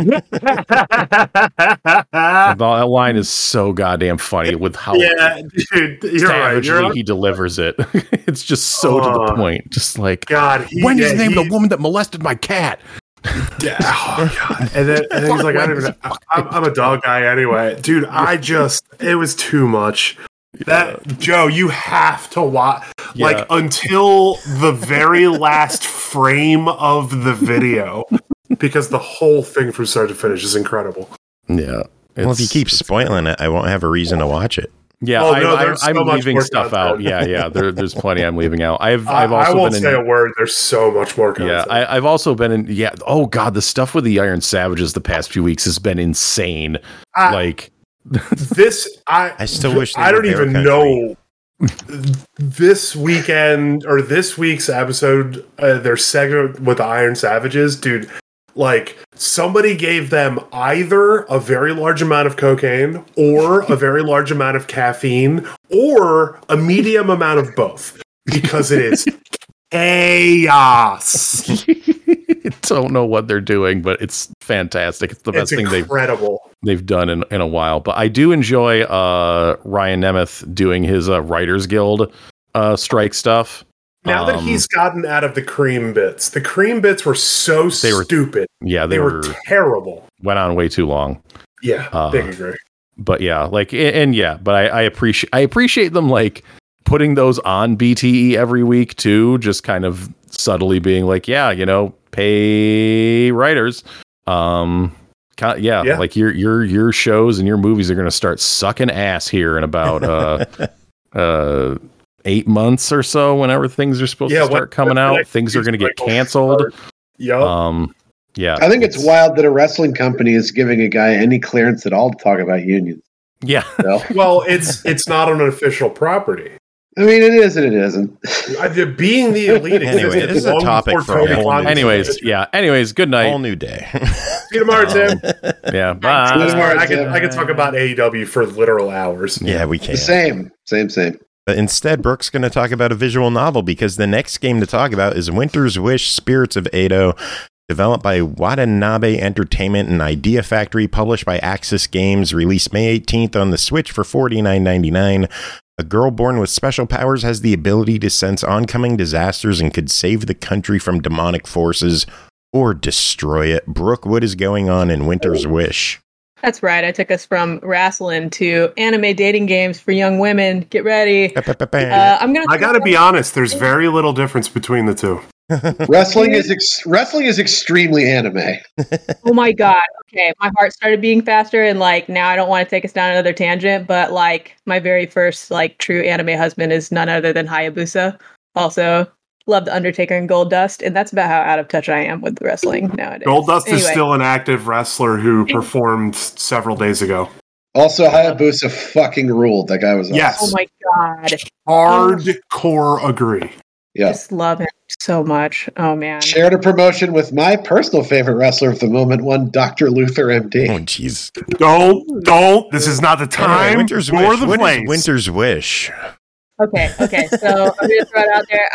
that line is so goddamn funny with how yeah, dude, you're right. You're he delivers it. It's just so uh, to the point. Just like God, he, Wendy's yeah, named he, the woman that molested my cat. Yeah, oh God. And then, and then he's like, I don't even. I'm, I'm a dog guy anyway, dude. I just it was too much. That Joe, you have to watch Yeah. like until the very last frame of the video because the whole thing from start to finish is incredible. Yeah. Well, if you keep spoiling it, I won't have a reason to watch it. Yeah, Oh, I, no, I, there's I'm so much leaving more stuff content. out. Yeah, yeah. There, there's plenty I'm leaving out. I've I, I've also I won't been say in, a word. There's so much more content. Yeah, I, I've also been in. Yeah. Oh God, the stuff with the Iron Savages the past few weeks has been insane. I, like this, I I still wish they I were don't even Bear know. This weekend or this week's episode, uh, their segment with the Iron Savages, dude. Like somebody gave them either a very large amount of cocaine or a very large amount of caffeine or a medium amount of both because it is chaos. don't know what they're doing, but it's fantastic. It's the best it's thing they've incredible. they've done in, in a while. But I do enjoy uh, Ryan Nemeth doing his uh, Writers Guild uh, strike stuff. Now that Um, he's gotten out of the cream bits, the cream bits were so They were- stupid. Yeah, they, They were, were terrible. went on way too long. Yeah, Uh, big agree. But yeah, like and, and yeah, but I, I appreciate I appreciate them like putting those on B T E every week too, just kind of subtly being like, yeah, you know, pay writers. Um, kind yeah, Yeah. like your your your shows and your movies are going to start sucking ass here in about uh uh eight months or so. Whenever things are supposed Yeah, to start what- coming what out, next things are news going to get cycle canceled. start? Yup. Um, yeah, I think it's wild that a wrestling company is giving a guy any clearance at all to talk about unions. yeah. So, Well, it's it's not an official property. I mean, it is and it isn't. Uh, the- Being the elite. Anyway, existed this is a long topic before for a Tony whole Khan new- Anyways, yeah. Anyways, good night. Whole new day. See you tomorrow, Tim. Yeah, See you bye. tomorrow. I can I can talk about A E W for literal hours. Yeah, we can. The same, same, same. But instead, Brooke's going to talk about a visual novel because the next game to talk about is Winter's Wish Spirits of Edo, developed by Watanabe Entertainment and Idea Factory, published by Axis Games, released May eighteenth on the Switch for forty-nine ninety-nine. A girl born with special powers has the ability to sense oncoming disasters and could save the country from demonic forces or destroy it. Brooke, what is going on in Winter's Wish? That's right. I took us from wrestling to anime dating games for young women. Get ready. Uh, I'm gonna. I got to be honest. There's very little difference between the two. Wrestling is ex- wrestling is extremely anime. Oh my god. Okay, my heart started beating faster, and like now I don't want to take us down another tangent, but like my very first like true anime husband is none other than Hayabusa. Also, love the Undertaker and Goldust, and that's about how out of touch I am with wrestling nowadays. Goldust is Anyway. still an active wrestler who performed several days ago. Also, Hayabusa fucking ruled. That guy was awesome. Yes. Oh my god. Hardcore agree. Yeah. Just love him so much. Oh man. Shared a promotion with my personal favorite wrestler of the moment, one Doctor Luther, M D. Oh, jeez. Don't, don't. This is not the time. Anyway, Winter's nor Wish. the What is place. Winter's Wish? Okay, okay. So I'm gonna throw it out there.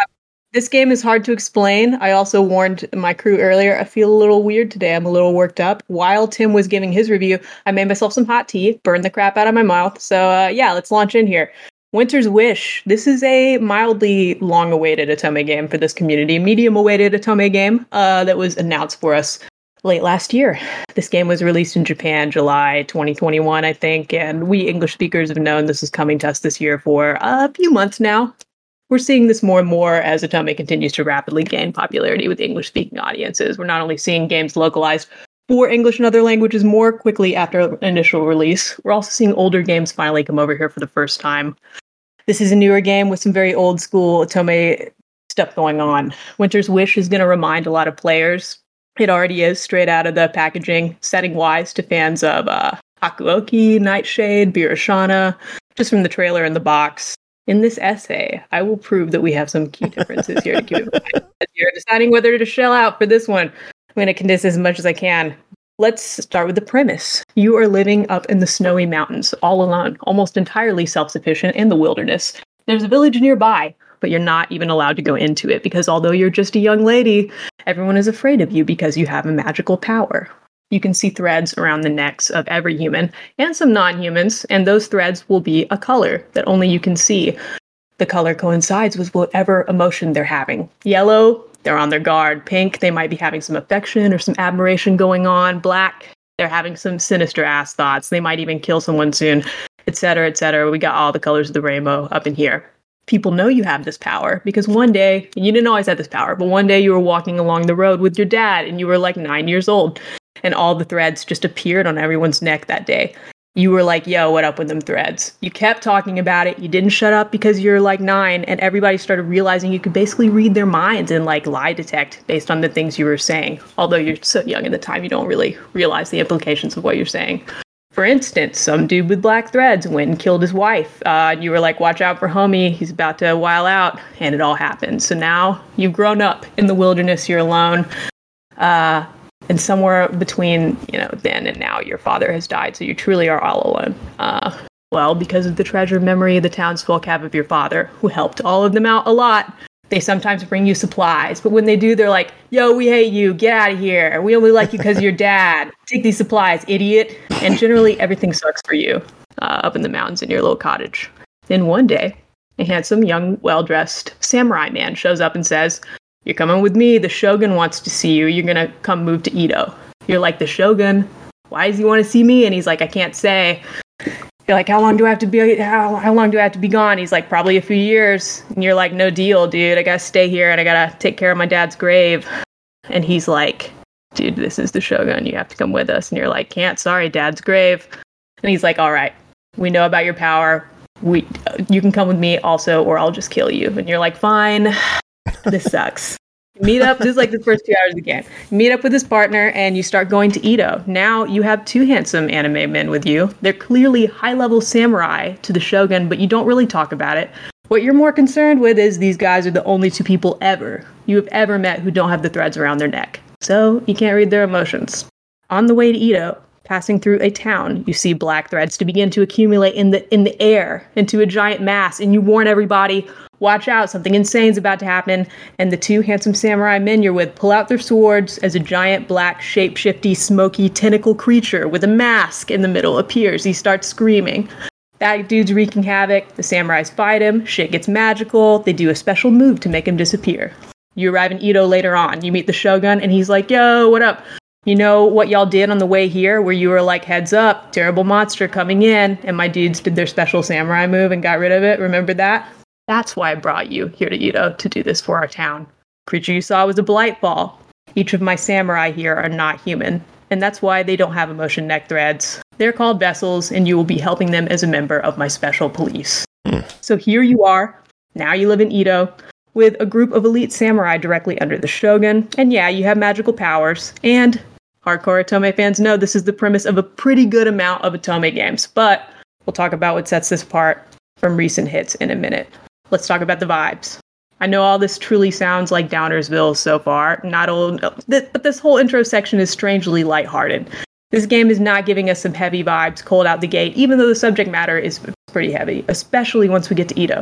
This game is hard to explain. I also warned my crew earlier, I feel a little weird today. I'm a little worked up. While Tim was giving his review, I made myself some hot tea, burned the crap out of my mouth. So uh, yeah, let's launch in here. Winter's Wish. This is a mildly long-awaited Otome game for this community. Medium-awaited Otome game uh, that was announced for us late last year. This game was released in Japan July twenty twenty-one, I think, and we English speakers have known this is coming to us this year for a few months now. We're seeing this more and more as Otome continues to rapidly gain popularity with English-speaking audiences. We're not only seeing games localized for English and other languages more quickly after initial release, we're also seeing older games finally come over here for the first time. This is a newer game with some very old-school Otome stuff going on. Winter's Wish is going to remind a lot of players. It already is straight out of the packaging, setting-wise, to fans of uh, Hakuoki, Nightshade, Birashana, just from the trailer and the box. In this essay, I will prove that we have some key differences here to keep in mind as you're deciding whether to shell out for this one. I'm going to condense as much as I can. Let's start with the premise. You are living up in the snowy mountains, all alone, almost entirely self-sufficient in the wilderness. There's a village nearby, but you're not even allowed to go into it because although you're just a young lady, everyone is afraid of you because you have a magical power. You can see threads around the necks of every human and some non-humans, and those threads will be a color that only you can see. The color coincides with whatever emotion they're having. Yellow, they're on their guard. Pink, they might be having some affection or some admiration going on. Black, they're having some sinister-ass thoughts. They might even kill someone soon, et cetera, et cetera. We got all the colors of the rainbow up in here. People know you have this power because one day, and you didn't always have this power, but one day you were walking along the road with your dad and you were like nine years old. And all the threads just appeared on everyone's neck that day. You were like, yo, what up with them threads? You kept talking about it. You didn't shut up because you're like nine. And everybody started realizing you could basically read their minds and like lie detect based on the things you were saying. Although you're so young at the time, you don't really realize the implications of what you're saying. For instance, some dude with black threads went and killed his wife. Uh, you were like, watch out for homie. He's about to while out. And it all happened. So now you've grown up in the wilderness. You're alone. Uh... And somewhere between, you know, then and now, your father has died, so you truly are all alone. Uh, well, because of the treasured memory the townsfolk have of your father, who helped all of them out a lot, they sometimes bring you supplies. But when they do, they're like, yo, we hate you. Get out of here. We only like you because you're dad. Take these supplies, idiot. And generally, everything sucks for you uh, up in the mountains in your little cottage. Then one day, a handsome, young, well-dressed samurai man shows up and says, you're coming with me. The Shogun wants to see you. You're going to come move to Edo. You're like, the Shogun? Why does he want to see me? And he's like, I can't say. You're like, how long do I have to be, how, how long do I have to be gone? He's like, probably a few years. And you're like, no deal, dude. I got to stay here and I got to take care of my dad's grave. And he's like, dude, this is the Shogun. You have to come with us. And you're like, can't. Sorry, dad's grave. And he's like, all right, we know about your power. We, uh, you can come with me also, or I'll just kill you. And you're like, fine. This sucks. Meet up. This is like the first two hours of the game. Meet up with his partner and you start going to Edo. Now you have two handsome anime men with you. They're clearly high-level samurai to the Shogun, but you don't really talk about it. What you're more concerned with is these guys are the only two people ever you have ever met who don't have the threads around their neck. So you can't read their emotions. On the way to Edo, passing through a town, you see black threads to begin to accumulate in the in the air into a giant mass, and you warn everybody, watch out, something insane's about to happen. And the two handsome samurai men you're with pull out their swords as a giant black shape-shifty smoky tentacle creature with a mask in the middle appears. He starts screaming. That dude's wreaking havoc. The samurais fight him. Shit gets magical. They do a special move to make him disappear. You arrive in Edo later on. You meet the Shogun and he's like, yo, what up? You know what y'all did on the way here where you were like, heads up, terrible monster coming in, and my dudes did their special samurai move and got rid of it. Remember that? That's why I brought you here to Edo, to do this for our town. Creature you saw was a Blightfall. Each of my samurai here are not human, and that's why they don't have emotion neck threads. They're called vessels, and you will be helping them as a member of my special police. So here you are. Now you live in Edo with a group of elite samurai directly under the Shogun, and yeah, you have magical powers, and hardcore Otome fans know this is the premise of a pretty good amount of Otome games, but we'll talk about what sets this apart from recent hits in a minute. Let's talk about the vibes. I know all this truly sounds like Downersville so far, not old, but this whole intro section is strangely lighthearted. This game is not giving us some heavy vibes cold out the gate, even though the subject matter is pretty heavy, especially once we get to Edo.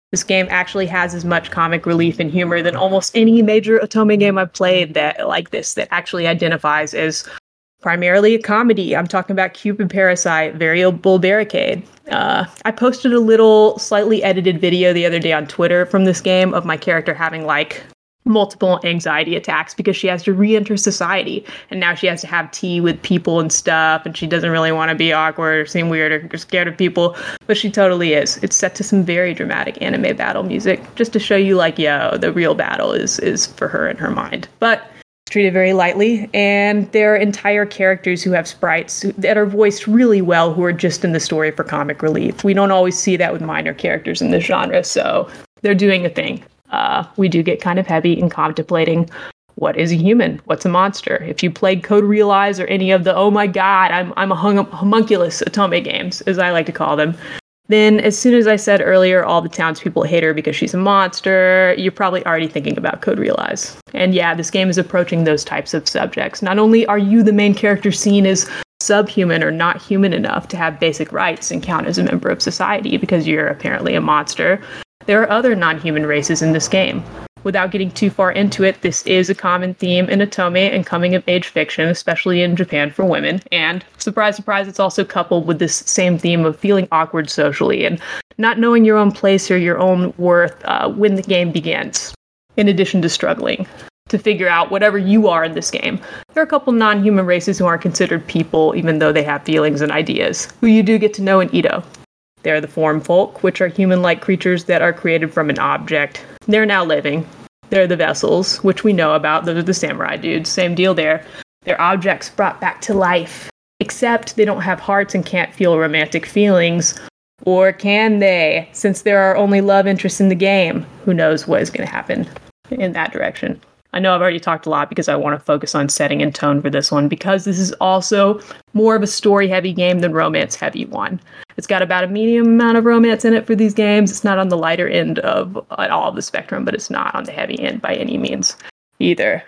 This game actually has as much comic relief and humor than almost any major Otome game I've played that like this that actually identifies as primarily a comedy. I'm talking about Cupid Parasite, Variable Barricade. Uh, I posted a little slightly edited video the other day on Twitter from this game of my character having like multiple anxiety attacks because she has to re-enter society and now she has to have tea with people and stuff and she doesn't really want to be awkward or seem weird or scared of people, but she totally is. It's set to some very dramatic anime battle music just to show you like, yo, the real battle is is for her in her mind. But it's treated very lightly, and there are entire characters who have sprites that are voiced really well who are just in the story for comic relief. We don't always see that with minor characters in this genre, so they're doing a thing. Uh, we do get kind of heavy in contemplating what is a human, what's a monster. If you played Code Realize or any of the oh my god, I'm I'm a hum- homunculus Otome games, as I like to call them, then as soon as I said earlier, all the townspeople hate her because she's a monster, you're probably already thinking about Code Realize. And yeah, this game is approaching those types of subjects. Not only are you, the main character, seen as subhuman or not human enough to have basic rights and count as a member of society because you're apparently a monster, there are other non-human races in this game. Without getting too far into it, this is a common theme in Otome and coming-of-age fiction, especially in Japan for women. And, surprise, surprise, it's also coupled with this same theme of feeling awkward socially and not knowing your own place or your own worth uh, when the game begins, in addition to struggling to figure out whatever you are in this game. There are a couple non-human races who aren't considered people, even though they have feelings and ideas, who you do get to know in Ito. They're the form folk, which are human-like creatures that are created from an object. They're now living. They're the vessels, which we know about. Those are the samurai dudes. Same deal there. They're objects brought back to life. Except they don't have hearts and can't feel romantic feelings. Or can they? Since there are only love interests in the game, who knows what is going to happen in that direction. I know I've already talked a lot because I want to focus on setting and tone for this one, because this is also more of a story-heavy game than romance-heavy one. It's got about a medium amount of romance in it for these games. It's not on the lighter end of at all of the spectrum, but it's not on the heavy end by any means either.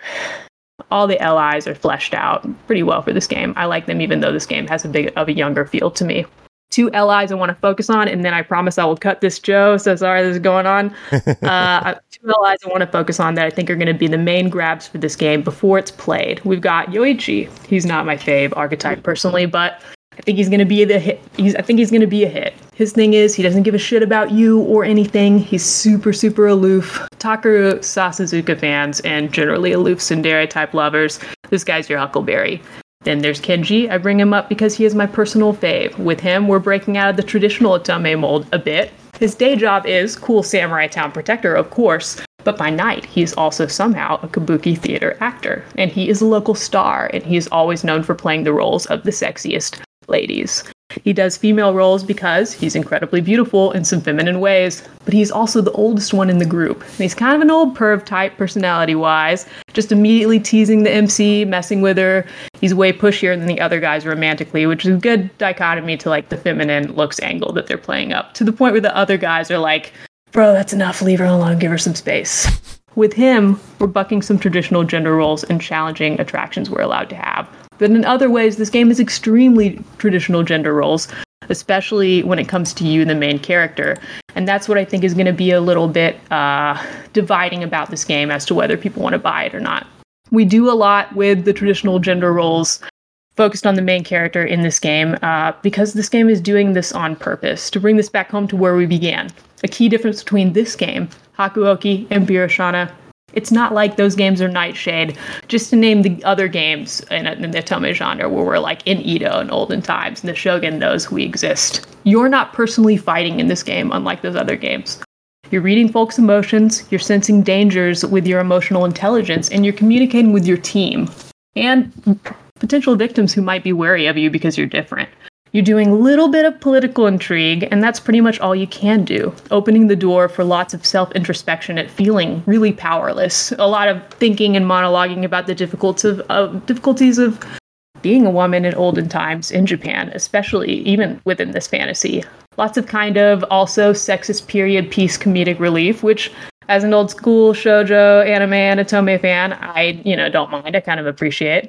All the L Is are fleshed out pretty well for this game. I like them even though this game has a bit of a younger feel to me. Two L Is I want to focus on, and then I promise I will cut this, Joe. So sorry this is going on. Uh, two L Is I want to focus on that I think are going to be the main grabs for this game before it's played. We've got Yoichi. He's not my fave archetype personally, but I think he's going to be the hit. He's, I think he's going to be a hit. His thing is he doesn't give a shit about you or anything. He's super, super aloof. Takaru Sasuzuka fans and generally aloof tsundere type lovers, this guy's your Huckleberry. Then there's Kenji. I bring him up because he is my personal fave. With him, we're breaking out of the traditional Otome mold a bit. His day job is cool samurai town protector, of course, but by night, he's also somehow a kabuki theater actor. And he is a local star, and he is always known for playing the roles of the sexiest ladies. He does female roles because he's incredibly beautiful in some feminine ways, but he's also the oldest one in the group. And he's kind of an old perv type personality-wise, just immediately teasing the M C, messing with her. He's way pushier than the other guys romantically, which is a good dichotomy to like the feminine looks angle that they're playing up, to the point where the other guys are like, bro, that's enough, leave her alone, give her some space. With him, we're bucking some traditional gender roles and challenging attractions we're allowed to have. But in other ways, this game is extremely traditional gender roles, especially when it comes to you, the main character. And that's what I think is going to be a little bit uh, dividing about this game as to whether people want to buy it or not. We do a lot with the traditional gender roles focused on the main character in this game uh, because this game is doing this on purpose, to bring this back home to where we began. A key difference between this game, Hakuoki, and Biroshana, it's not like those games are Nightshade, just to name the other games in, in the Otome genre where we're like in Edo in olden times, and the Shogun knows we exist. You're not personally fighting in this game, unlike those other games. You're reading folks' emotions, you're sensing dangers with your emotional intelligence, and you're communicating with your team, and potential victims who might be wary of you because you're different. You're doing a little bit of political intrigue, and that's pretty much all you can do, opening the door for lots of self-introspection and feeling really powerless. A lot of thinking and monologuing about the difficulties of, of difficulties of being a woman in olden times in Japan, especially even within this fantasy. Lots of kind of also sexist period piece comedic relief, which as an old school shoujo anime and Otome fan, I, you know, don't mind. I kind of appreciate.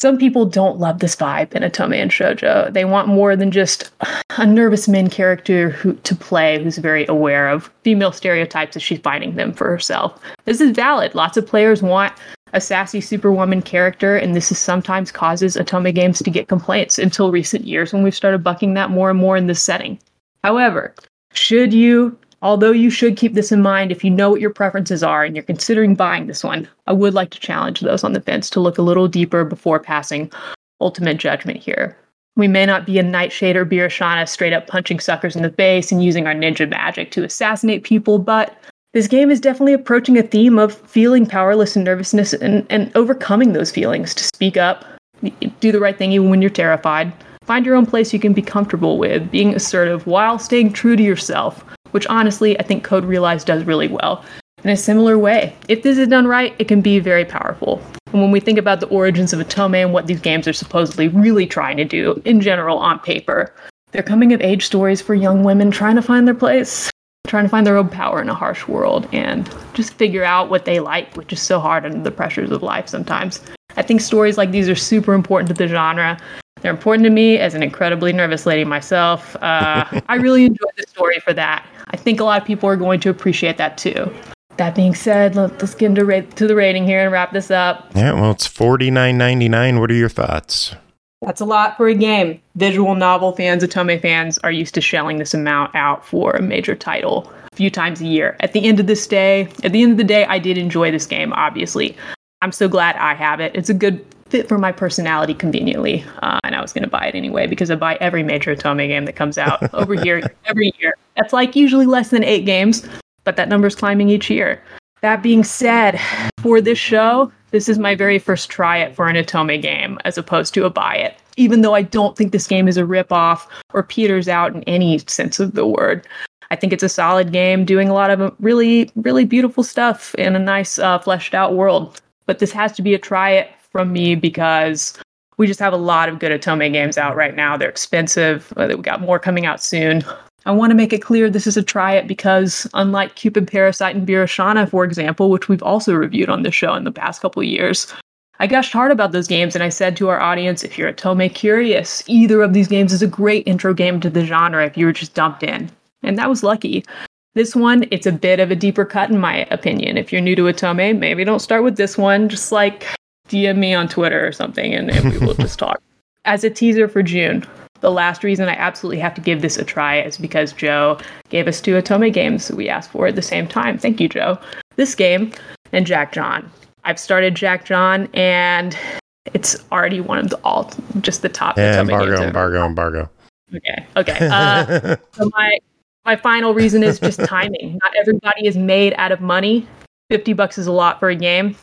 Some people don't love this vibe in Otome and shoujo. They want more than just a nervous main character who to play who's very aware of female stereotypes as she's finding them for herself. This is valid. Lots of players want a sassy superwoman character, and this is sometimes causes Otome games to get complaints until recent years when we've started bucking that more and more in this setting. However, should you, although you should keep this in mind if you know what your preferences are and you're considering buying this one, I would like to challenge those on the fence to look a little deeper before passing ultimate judgment here. We may not be a Nightshade or Birashana straight up punching suckers in the face and using our ninja magic to assassinate people, but this game is definitely approaching a theme of feeling powerless and nervousness and, and overcoming those feelings to speak up, do the right thing even when you're terrified, find your own place you can be comfortable with, being assertive while staying true to yourself, which honestly I think Code Realize does really well. In a similar way, if this is done right, it can be very powerful. And when we think about the origins of Otome and what these games are supposedly really trying to do, in general, on paper, they're coming of age stories for young women trying to find their place, trying to find their own power in a harsh world, and just figure out what they like, which is so hard under the pressures of life sometimes. I think stories like these are super important to the genre. They're important to me as an incredibly nervous lady myself. Uh, I really enjoyed the story for that. I think a lot of people are going to appreciate that too. That being said, let's get into ra- to the rating here and wrap this up. Yeah, well, it's forty-nine ninety-nine. What are your thoughts? That's a lot for a game. Visual novel fans, Otome fans, are used to shelling this amount out for a major title a few times a year. At the end of this day, at the end of the day, I did enjoy this game, obviously. I'm so glad I have it. It's a good fit for my personality conveniently. Uh, and I was going to buy it anyway because I buy every major Otome game that comes out over here every year. That's like usually less than eight games, but that number's climbing each year. That being said, for this show, this is my very first try it for an Otome game as opposed to a buy it, even though I don't think this game is a ripoff or peters out in any sense of the word. I think it's a solid game doing a lot of really, really beautiful stuff in a nice uh, fleshed out world. But this has to be a try it from me because we just have a lot of good Otome games out right now. They're expensive. Uh, we got more coming out soon. I want to make it clear this is a try it because unlike Cupid Parasite and Birashana, for example, which we've also reviewed on this show in the past couple of years, I gushed hard about those games and I said to our audience, if you're Otome curious, either of these games is a great intro game to the genre if you were just dumped in. And that was lucky. This one, it's a bit of a deeper cut in my opinion. If you're new to Otome, maybe don't start with this one. Just like D M me on Twitter or something and, and we will just talk. As a teaser for June, the last reason I absolutely have to give this a try is because Joe gave us two Otome games we asked for at the same time. Thank you, Joe. This game and Jack John. I've started Jack John and it's already one of the all just the top yeah, Otome embargo, games. embargo, embargo. Okay, okay. Uh, so my my final reason is just timing. Not everybody is made out of money. fifty bucks is a lot for a game.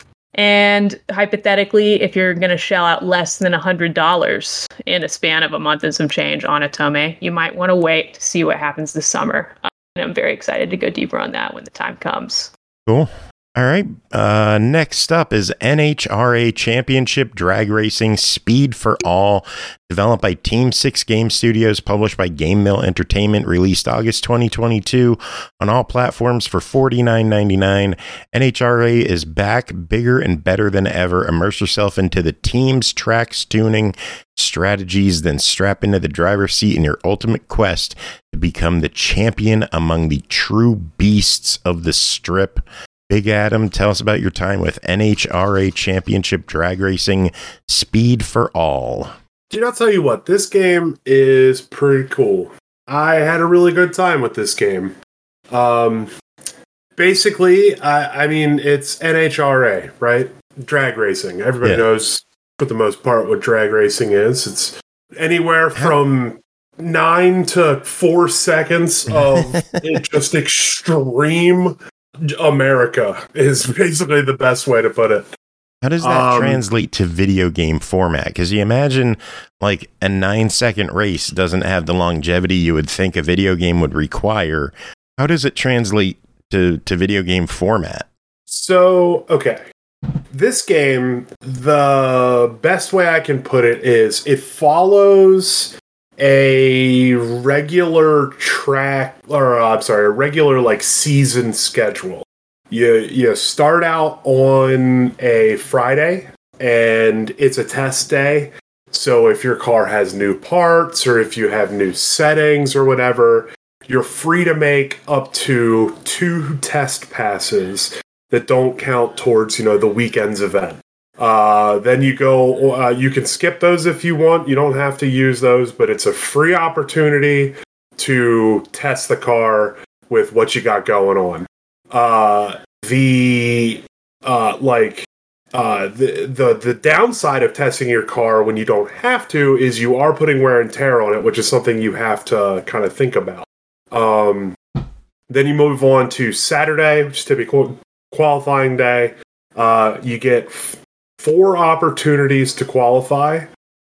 And hypothetically, if you're going to shell out less than one hundred dollars in a span of a month and some change on Otome, you might want to wait to see what happens this summer. Uh, and I'm very excited to go deeper on that when the time comes. Cool. All right. Uh, next up is N H R A Championship Drag Racing Speed for All, developed by Team Six Game Studios, published by Game Mill Entertainment, released August twenty twenty-two on all platforms for forty-nine ninety-nine. N H R A is back, bigger and better than ever. Immerse yourself into the team's tracks, tuning, strategies, then strap into the driver's seat in your ultimate quest to become the champion among the true beasts of the strip. Big Adam, tell us about your time with N H R A Championship Drag Racing Speed for All. Dude, I'll tell you what, this game is pretty cool. I had a really good time with this game. Um, basically, I, I mean, it's N H R A, right? Drag racing. Everybody yeah. knows, for the most part, what drag racing is. It's anywhere from nine to four seconds of just extreme America is basically the best way to put it. How does that um, translate to video game format? Because you imagine like a nine second race doesn't have the longevity you would think a video game would require. How does it translate to, to video game format? So, okay. This game, the best way I can put it is it follows a regular track, or uh, I'm sorry, a regular like season schedule. You you start out on a Friday, and it's a test day. So if your car has new parts or if you have new settings or whatever, you're free to make up to two test passes that don't count towards, you know, the weekend's event. Uh, then you go, uh, you can skip those if you want. You don't have to use those, but it's a free opportunity to test the car with what you got going on. Uh, the, uh, like, Uh, the, the the downside of testing your car when you don't have to is you are putting wear and tear on it, which is something you have to kind of think about. Um, then you move on to Saturday, which is typically qualifying day. Uh, you get f- four opportunities to qualify.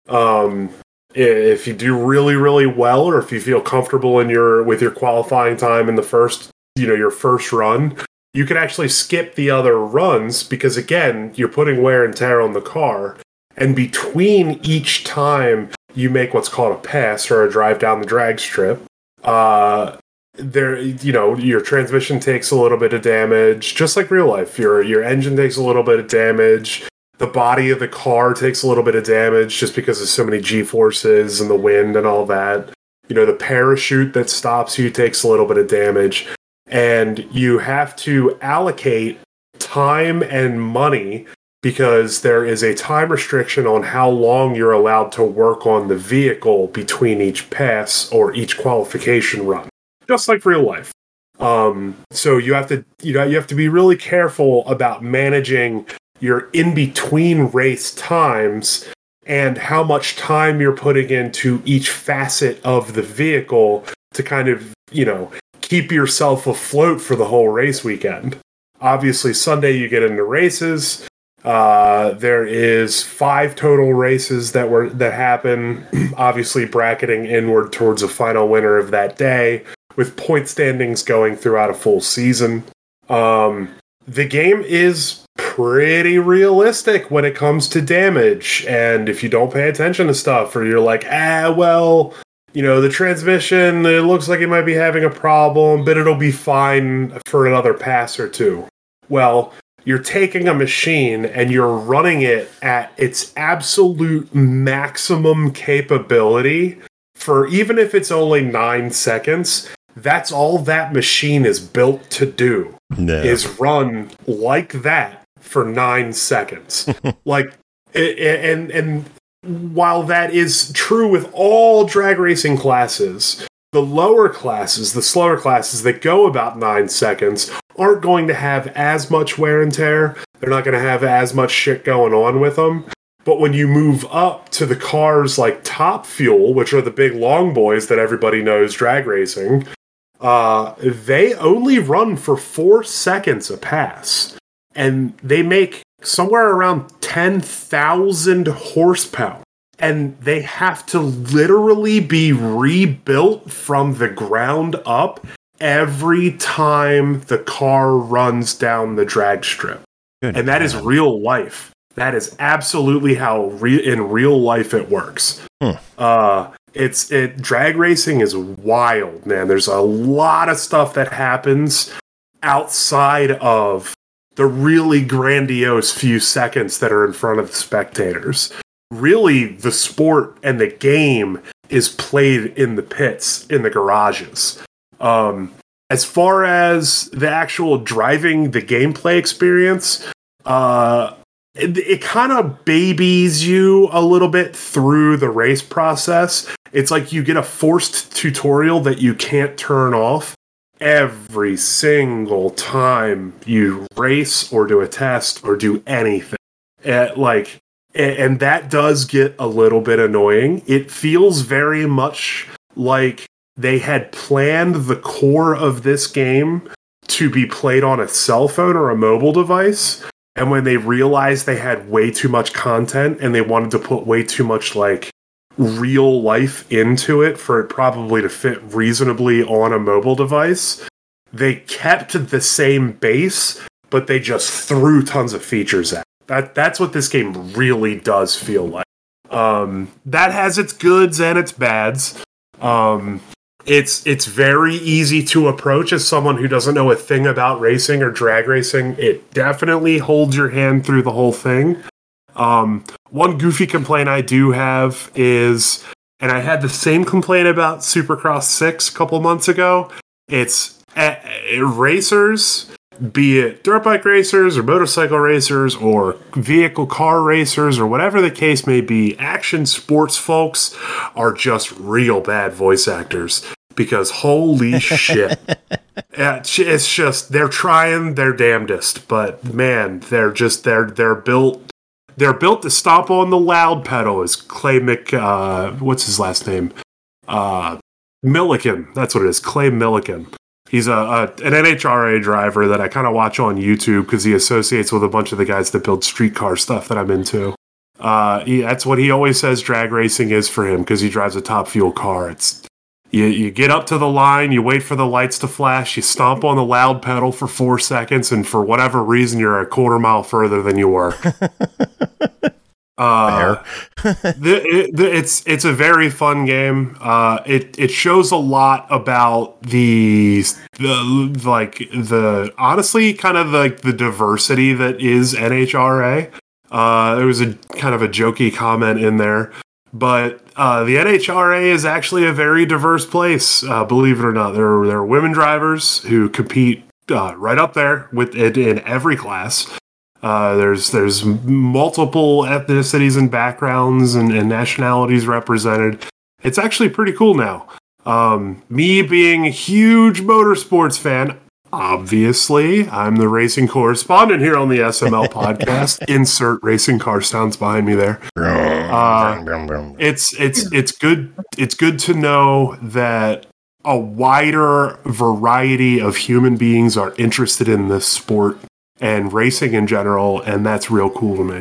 Um, if you do really, really well, or if you feel comfortable in your with your qualifying time in the first, you know, your first run, you can actually skip the other runs because, again, you're putting wear and tear on the car. And between each time you make what's called a pass or a drive down the drag strip, uh, there, you know, your transmission takes a little bit of damage, just like real life. Your your engine takes a little bit of damage. The body of the car takes a little bit of damage just because of so many G-forces and the wind and all that. You know, the parachute that stops you takes a little bit of damage. And you have to allocate time and money because there is a time restriction on how long you're allowed to work on the vehicle between each pass or each qualification run, just like real life. Um, so you have to, you know, you have to be really careful about managing your in-between race times and how much time you're putting into each facet of the vehicle to kind of, you know, keep yourself afloat for the whole race weekend. Obviously, Sunday you get into races. Uh, there is five total races that were that happen. Obviously, bracketing inward towards a final winner of that day, with point standings going throughout a full season. Um, the game is pretty realistic when it comes to damage, and if you don't pay attention to stuff, or you're like, ah, well, you know, the transmission, it looks like it might be having a problem, but it'll be fine for another pass or two. Well, you're taking a machine and you're running it at its absolute maximum capability for, even if it's only nine seconds, that's all that machine is built to do, no. is run like that for nine seconds. Like, and, and, while that is true with all drag racing classes, the lower classes, the slower classes that go about nine seconds, aren't going to have as much wear and tear. They're not going to have as much shit going on with them. But when you move up to the cars like Top Fuel, which are the big long boys that everybody knows drag racing, uh, they only run for four seconds a pass. And they make somewhere around ten thousand horsepower. And they have to literally be rebuilt from the ground up every time the car runs down the drag strip. Good and that God. Is real life. That is absolutely how re- in real life it works. Hmm. Uh, it's it. Drag racing is wild, man. There's a lot of stuff that happens outside of the really grandiose few seconds that are in front of the spectators. Really, the sport and the game is played in the pits, in the garages. Um, as far as the actual driving, the gameplay experience, uh, it, it kind of babies you a little bit through the race process. It's like you get a forced tutorial that you can't turn off every single time you race or do a test or do anything. It, like, and that does get a little bit annoying. It feels very much like they had planned the core of this game to be played on a cell phone or a mobile device. And when they realized they had way too much content and they wanted to put way too much, like, real life into it for it probably to fit reasonably on a mobile device, they kept the same base, but they just threw tons of features at it. That that's what this game really does feel like. Um, that has its goods and its bads. Um, it's it's very easy to approach as someone who doesn't know a thing about racing or drag racing. It definitely holds your hand through the whole thing. Um, one goofy complaint I do have is, and I had the same complaint about Supercross six a couple months ago, it's uh, racers, be it dirt bike racers or motorcycle racers or vehicle car racers or whatever the case may be, action sports folks are just real bad voice actors. Because holy shit. It's just, they're trying their damnedest, but man, they're just, they're, they're built, they're built to stomp on the loud pedal, as Clay Mc, uh, what's his last name? Uh, Milliken. That's what it is. Clay Milliken. He's a, a an N H R A driver that I kind of watch on YouTube because he associates with a bunch of the guys that build streetcar stuff that I'm into. Uh, he, that's what he always says drag racing is for him because he drives a top fuel car. It's, You, you get up to the line, you wait for the lights to flash, you stomp on the loud pedal for four seconds, and for whatever reason, you're a quarter mile further than you were. uh, the, it, the, it's it's a very fun game. Uh, it it shows a lot about the the like the honestly kind of like the diversity that is N H R A. Uh, there was a kind of a jokey comment in there. But uh, the N H R A is actually a very diverse place, uh, believe it or not. There are, there are women drivers who compete uh, right up there with it in every class. Uh, there's there's multiple ethnicities and backgrounds and, and nationalities represented. It's actually pretty cool now. Um, me being a huge motorsports fan, obviously, I'm the racing correspondent here on the S M L podcast. Insert racing car sounds behind me there. Uh, it's it's it's good. It's good to know that a wider variety of human beings are interested in this sport and racing in general, and that's real cool to me.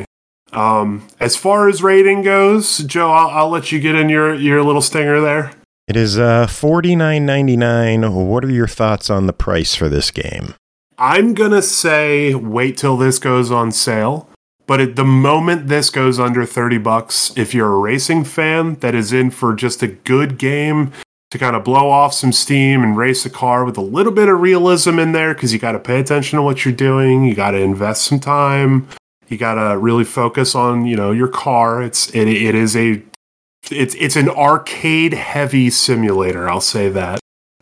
Um, as far as rating goes, Joe, I'll, I'll let you get in your your little stinger there. It is uh, forty-nine ninety-nine. What are your thoughts on the price for this game? I'm going to say wait till this goes on sale. But at the moment this goes under thirty bucks, if you're a racing fan that is in for just a good game to kind of blow off some steam and race a car with a little bit of realism in there, because you got to pay attention to what you're doing. You got to invest some time. You got to really focus on, you know, your car. It's it, it is a It's it's an arcade-heavy simulator, I'll say that.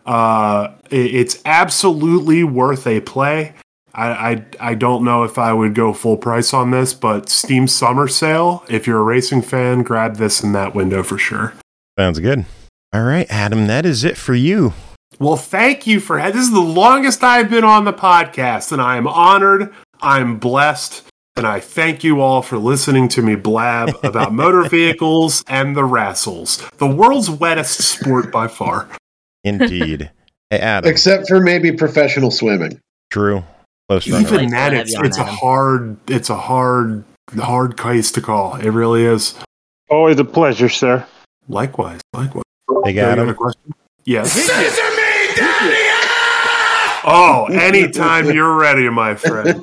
Uh, it, it's absolutely worth a play. I, I I don't know if I would go full price on this, but Steam Summer Sale, if you're a racing fan, grab this in that window for sure. Sounds good. All right, Adam, that is it for you. Well, thank you for... This is the longest I've been on the podcast, and I am honored, I'm blessed, and I thank you all for listening to me blab about motor vehicles and the Rassles, the world's wettest sport by far. Indeed. Hey, Adam. Except for maybe professional swimming. True. Close Even that, it's, it's a hard, it's a hard, hard case to call. It really is. Always a pleasure, sir. Likewise, likewise. Hey, Adam. A question? Yes. Oh, anytime you're ready, my friend.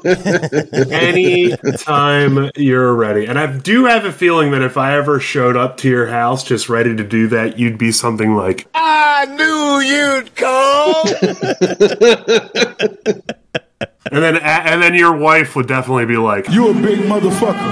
Anytime you're ready. And I do have a feeling that if I ever showed up to your house just ready to do that, you'd be something like, I knew you'd come. And then, and then your wife would definitely be like, "You a big motherfucker."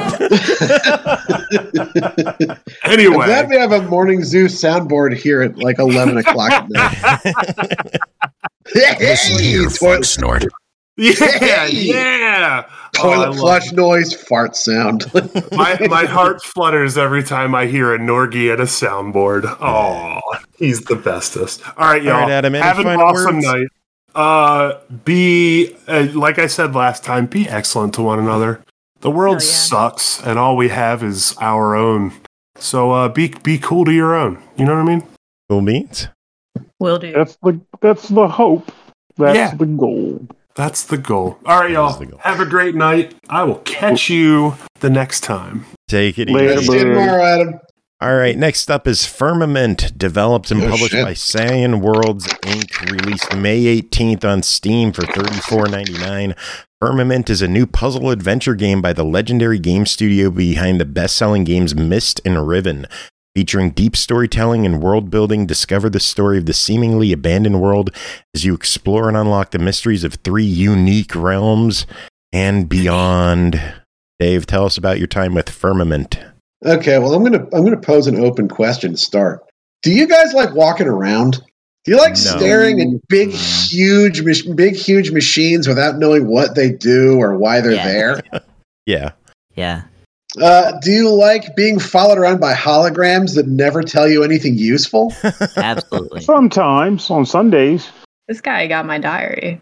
Anyway, I'm glad we have a Morning Zoo soundboard here at like eleven o'clock at night. Listen here, fart snort. Yeah, yeah. Toilet oh, flush noise, fart sound. my my heart flutters every time I hear a Norgie at a soundboard. Oh, he's the bestest. All right, y'all. All right, Adam, any have an final awesome words? night. Uh, be uh, like I said last time. Be excellent to one another. The world Oh, yeah. sucks, and all we have is our own. So uh, be be cool to your own. You know what I mean? Cool beans. Will do. That's the that's the hope. That's Yeah. the goal. That's the goal. All right, y'all. the goal. Have a great night. I will catch you the next time. Take it Later, easy. See you tomorrow, Adam. All right, next up is Firmament, developed and Oh, published shit. by Cyan Worlds Incorporated, released May eighteenth on Steam for thirty-four ninety-nine. Firmament is a new puzzle adventure game by the legendary game studio behind the best-selling games Myst and Riven. Featuring deep storytelling and world building, discover the story of the seemingly abandoned world as you explore and unlock the mysteries of three unique realms and beyond. Dave, tell us about your time with Firmament. Okay, well, I'm gonna I'm gonna pose an open question to start. Do you guys like walking around? Do you like No. staring at big, huge, mach- big, huge machines without knowing what they do or why they're Yeah. there? Yeah. Yeah. Uh, do you like being followed around by holograms that never tell you anything useful? Absolutely. Sometimes on Sundays. This guy got my diary.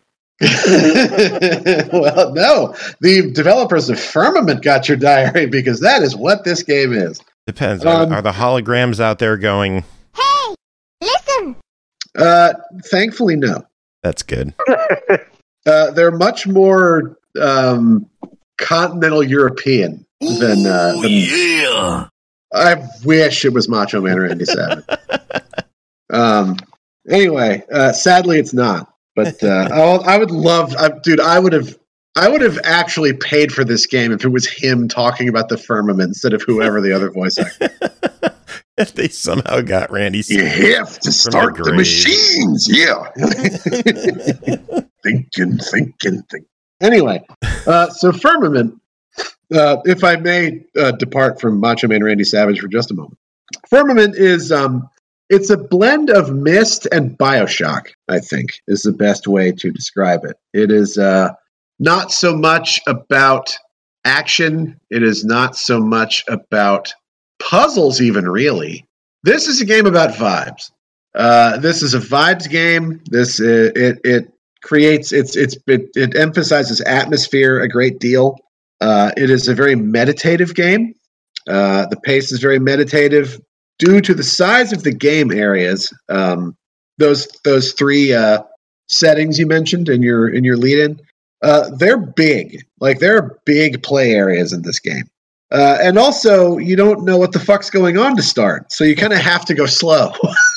Well, no. The developers of Firmament got your diary because that is what this game is. Depends. Are, Um, are the holograms out there going, Hey, listen. Uh, thankfully, no. that's good. Uh, they're much more um, continental European than. Uh, Ooh, than yeah. I wish it was Macho Man or Randy Savage. um. Anyway, uh, sadly, it's not. But uh, oh, I would love, uh, dude. I would have, I would have actually paid for this game if it was him talking about the Firmament instead of whoever the other voice actor. If they somehow got Randy You have to start the, grave. machines, yeah. thinking, thinking, thinking. Anyway, uh, so Firmament, uh, if I may uh, depart from Macho Man Randy Savage for just a moment. Firmament is, um, it's a blend of Myst and BioShock, I think, is the best way to describe it. It is uh, not so much about action. It is not so much about puzzles, even, really. This is a game about vibes. Uh, this is a vibes game. This uh, it it creates it's it's it, it emphasizes atmosphere a great deal. Uh, it is a very meditative game. Uh, the pace is very meditative due to the size of the game areas. Um, those those three uh, settings you mentioned in your in your lead-in, uh, they're big. Like there are big play areas in this game. Uh, and also, you don't know what the fuck's going on to start, so you kind of have to go slow.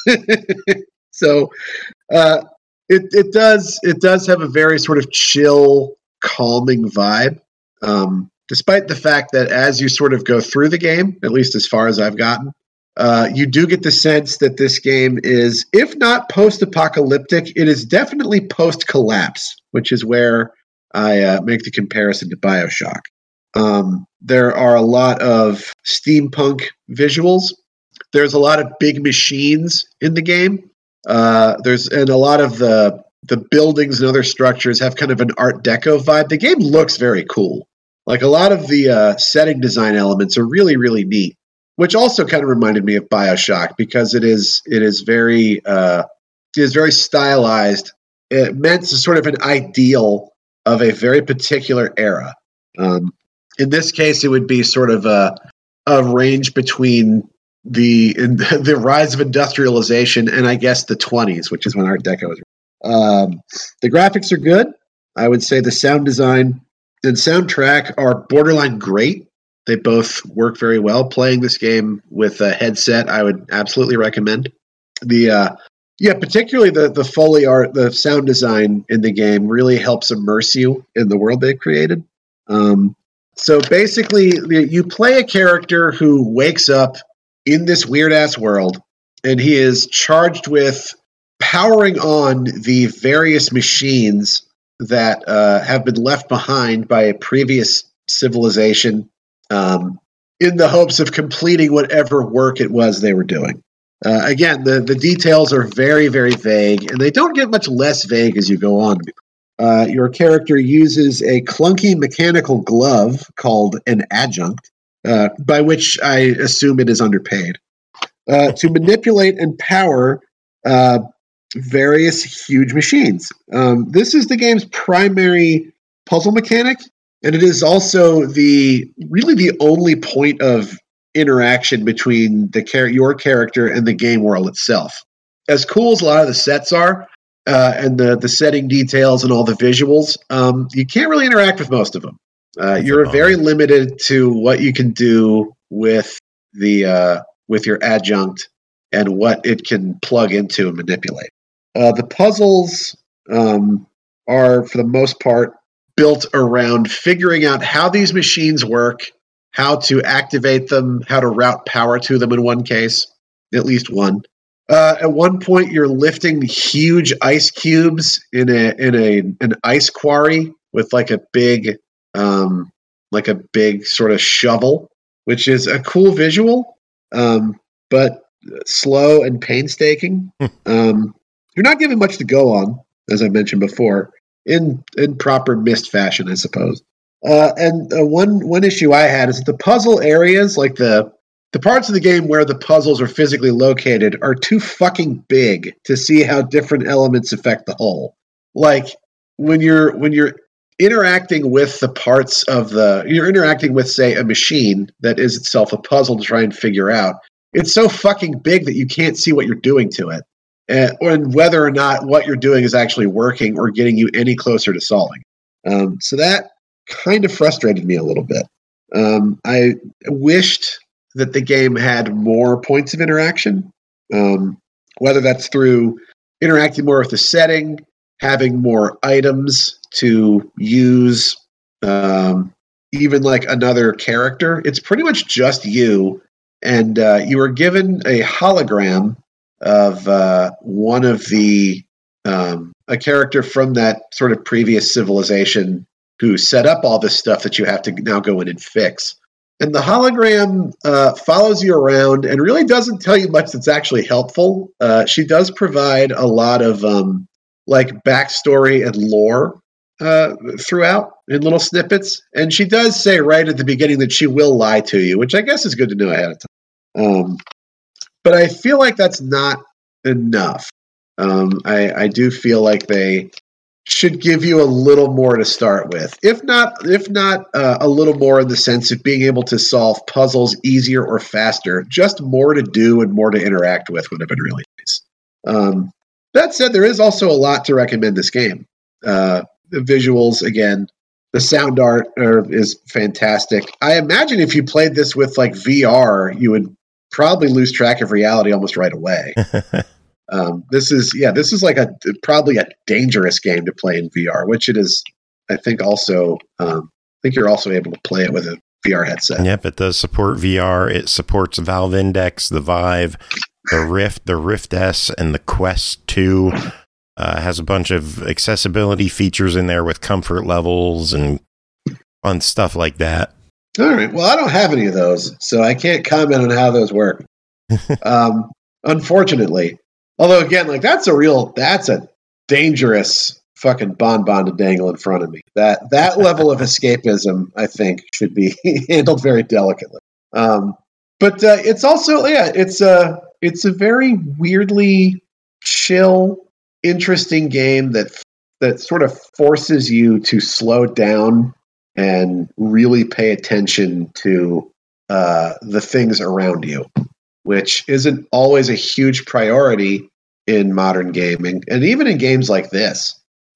so, uh, it it does it does have a very sort of chill, calming vibe, um, despite the fact that as you sort of go through the game, at least as far as I've gotten, uh, you do get the sense that this game is, if not post-apocalyptic, it is definitely post-collapse, which is where I uh, make the comparison to BioShock. Um, there are a lot of steampunk visuals. There's a lot of big machines in the game. Uh, there's and a lot of the the buildings and other structures have kind of an Art Deco vibe. The game looks very cool. Like a lot of the uh, setting design elements are really really neat, which also kind of reminded me of BioShock because it is it is very uh, it is very stylized. It meant sort of an ideal of a very particular era. Um, In this case, it would be sort of a, a range between the in, the rise of industrialization and I guess the twenties, which is when Art Deco was. Um, the graphics are good. I would say the sound design and soundtrack are borderline great. They both work very well. Playing this game with a headset, I would absolutely recommend. The uh, yeah, particularly the the Foley art, the sound design in the game really helps immerse you in the world they've created. Um, So basically, you play a character who wakes up in this weird-ass world, and he is charged with powering on the various machines that uh, have been left behind by a previous civilization um, in the hopes of completing whatever work it was they were doing. Uh, again, the, the details are very, very vague, and they don't get much less vague as you go on. Uh, your character uses a clunky mechanical glove called an adjunct, uh, by which I assume it is underpaid, uh, to manipulate and power uh, various huge machines. Um, this is the game's primary puzzle mechanic, and it is also the really the only point of interaction between the char- your character and the game world itself. As cool as a lot of the sets are, Uh, and the, the setting details and all the visuals, um, you can't really interact with most of them. Uh, you're very limited to what you can do with the uh, with your adjunct and what it can plug into and manipulate. Uh, the puzzles um, are, for the most part, built around figuring out how these machines work, how to activate them, how to route power to them in one case, at least one. Uh, at one point, you're lifting huge ice cubes in a in a an ice quarry with like a big um, like a big sort of shovel, which is a cool visual, um, but slow and painstaking. um, you're not given much to go on, as I mentioned before, in in proper Myst fashion, I suppose. Uh, and uh, one one issue I had is that the puzzle areas, like the the parts of the game where the puzzles are physically located, are too fucking big to see how different elements affect the whole. Like when you're when you're interacting with the parts of the you're interacting with, say, a machine that is itself a puzzle to try and figure out. It's so fucking big that you can't see what you're doing to it, and, or whether or not what you're doing is actually working or getting you any closer to solving. Um, so that kind of frustrated me a little bit. Um, I wished that the game had more points of interaction, um, whether that's through interacting more with the setting, having more items to use, um, even like another character. It's pretty much just you, and uh, you were given a hologram of uh, one of the um, a character from that sort of previous civilization who set up all this stuff that you have to now go in and fix. And the hologram uh, follows you around and really doesn't tell you much that's actually helpful. Uh, she does provide a lot of um, like backstory and lore uh, throughout in little snippets. And she does say right at the beginning that she will lie to you, which I guess is good to know ahead of time. Um, but I feel like that's not enough. Um, I, I do feel like they should give you a little more to start with. If not, if not uh, a little more in the sense of being able to solve puzzles easier or faster, just more to do and more to interact with would have been really nice. Um, that said, there is also a lot to recommend this game. Uh, the visuals, again, the sound art are, is fantastic. I imagine if you played this with like V R, you would probably lose track of reality almost right away. Um, this is, yeah, this is like a probably a dangerous game to play in V R, which it is, I think also, um, I think you're also able to play it with a V R headset. Yep, it does support V R. It supports Valve Index, the Vive, the Rift, the Rift S, and the Quest two. Uh, has a bunch of accessibility features in there with comfort levels and fun stuff like that. All right. Well, I don't have any of those, so I can't comment on how those work. um, unfortunately. Although, again, like that's a real, that's a dangerous fucking bonbon to dangle in front of me. That that level of escapism, I think, should be handled very delicately. Um, but uh, it's also, yeah, it's a it's a very weirdly chill, interesting game that that sort of forces you to slow down and really pay attention to uh, the things around you, which isn't always a huge priority in modern gaming, and even in games like this.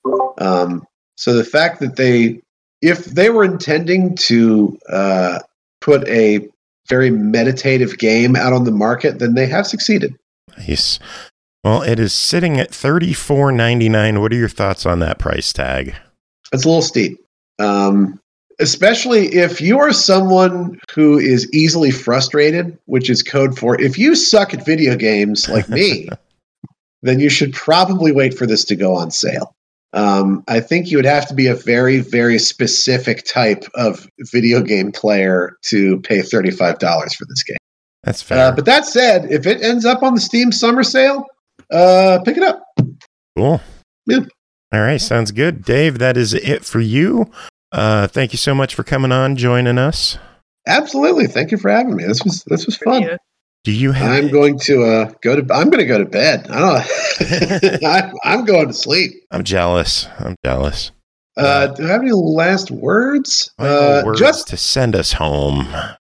Um, so the fact that they, if they were intending to uh, put a very meditative game out on the market, then they have succeeded. Nice. Well, it is sitting at thirty-four ninety-nine. What are your thoughts on that price tag? It's a little steep. Um, especially if you are someone who is easily frustrated, which is code for if you suck at video games like me, then you should probably wait for this to go on sale. Um, I think you would have to be a very, very specific type of video game player to pay thirty-five dollars for this game. That's fair. Uh, but that said, if it ends up on the Steam summer sale, uh, pick it up. Cool. Yeah. All right. Sounds good. Dave, that is it for you. Uh, thank you so much for coming on, joining us. Absolutely. Thank you for having me. This was, this was fun. Do you have I'm going to uh, go to. I'm going to go to bed. I don't know. I, I'm going to sleep. I'm jealous. I'm jealous. Uh, do I have any last words? Final Uh, words just to send us home.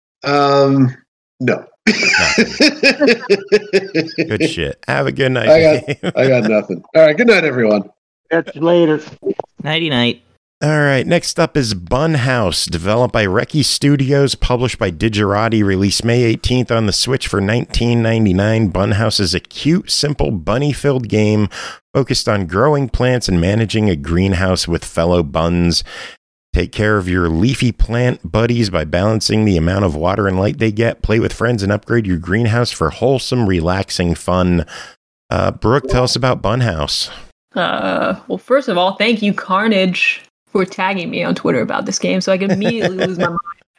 um, no. Good shit. Have a good night. I got. I got nothing. All right. Good night, everyone. Catch you later. Nighty night. All right, next up is Bunhouse, developed by Reki Studios, published by Digerati, released May eighteenth on the Switch for nineteen ninety-nine. Bunhouse is a cute, simple, bunny-filled game focused on growing plants and managing a greenhouse with fellow buns. Take care of your leafy plant buddies by balancing the amount of water and light they get. Play with friends and upgrade your greenhouse for wholesome, relaxing fun. Uh, Brooke, tell us about Bunhouse. Uh, well, first of all, thank you, Carnage, for tagging me on Twitter about this game, so I can immediately lose my mind.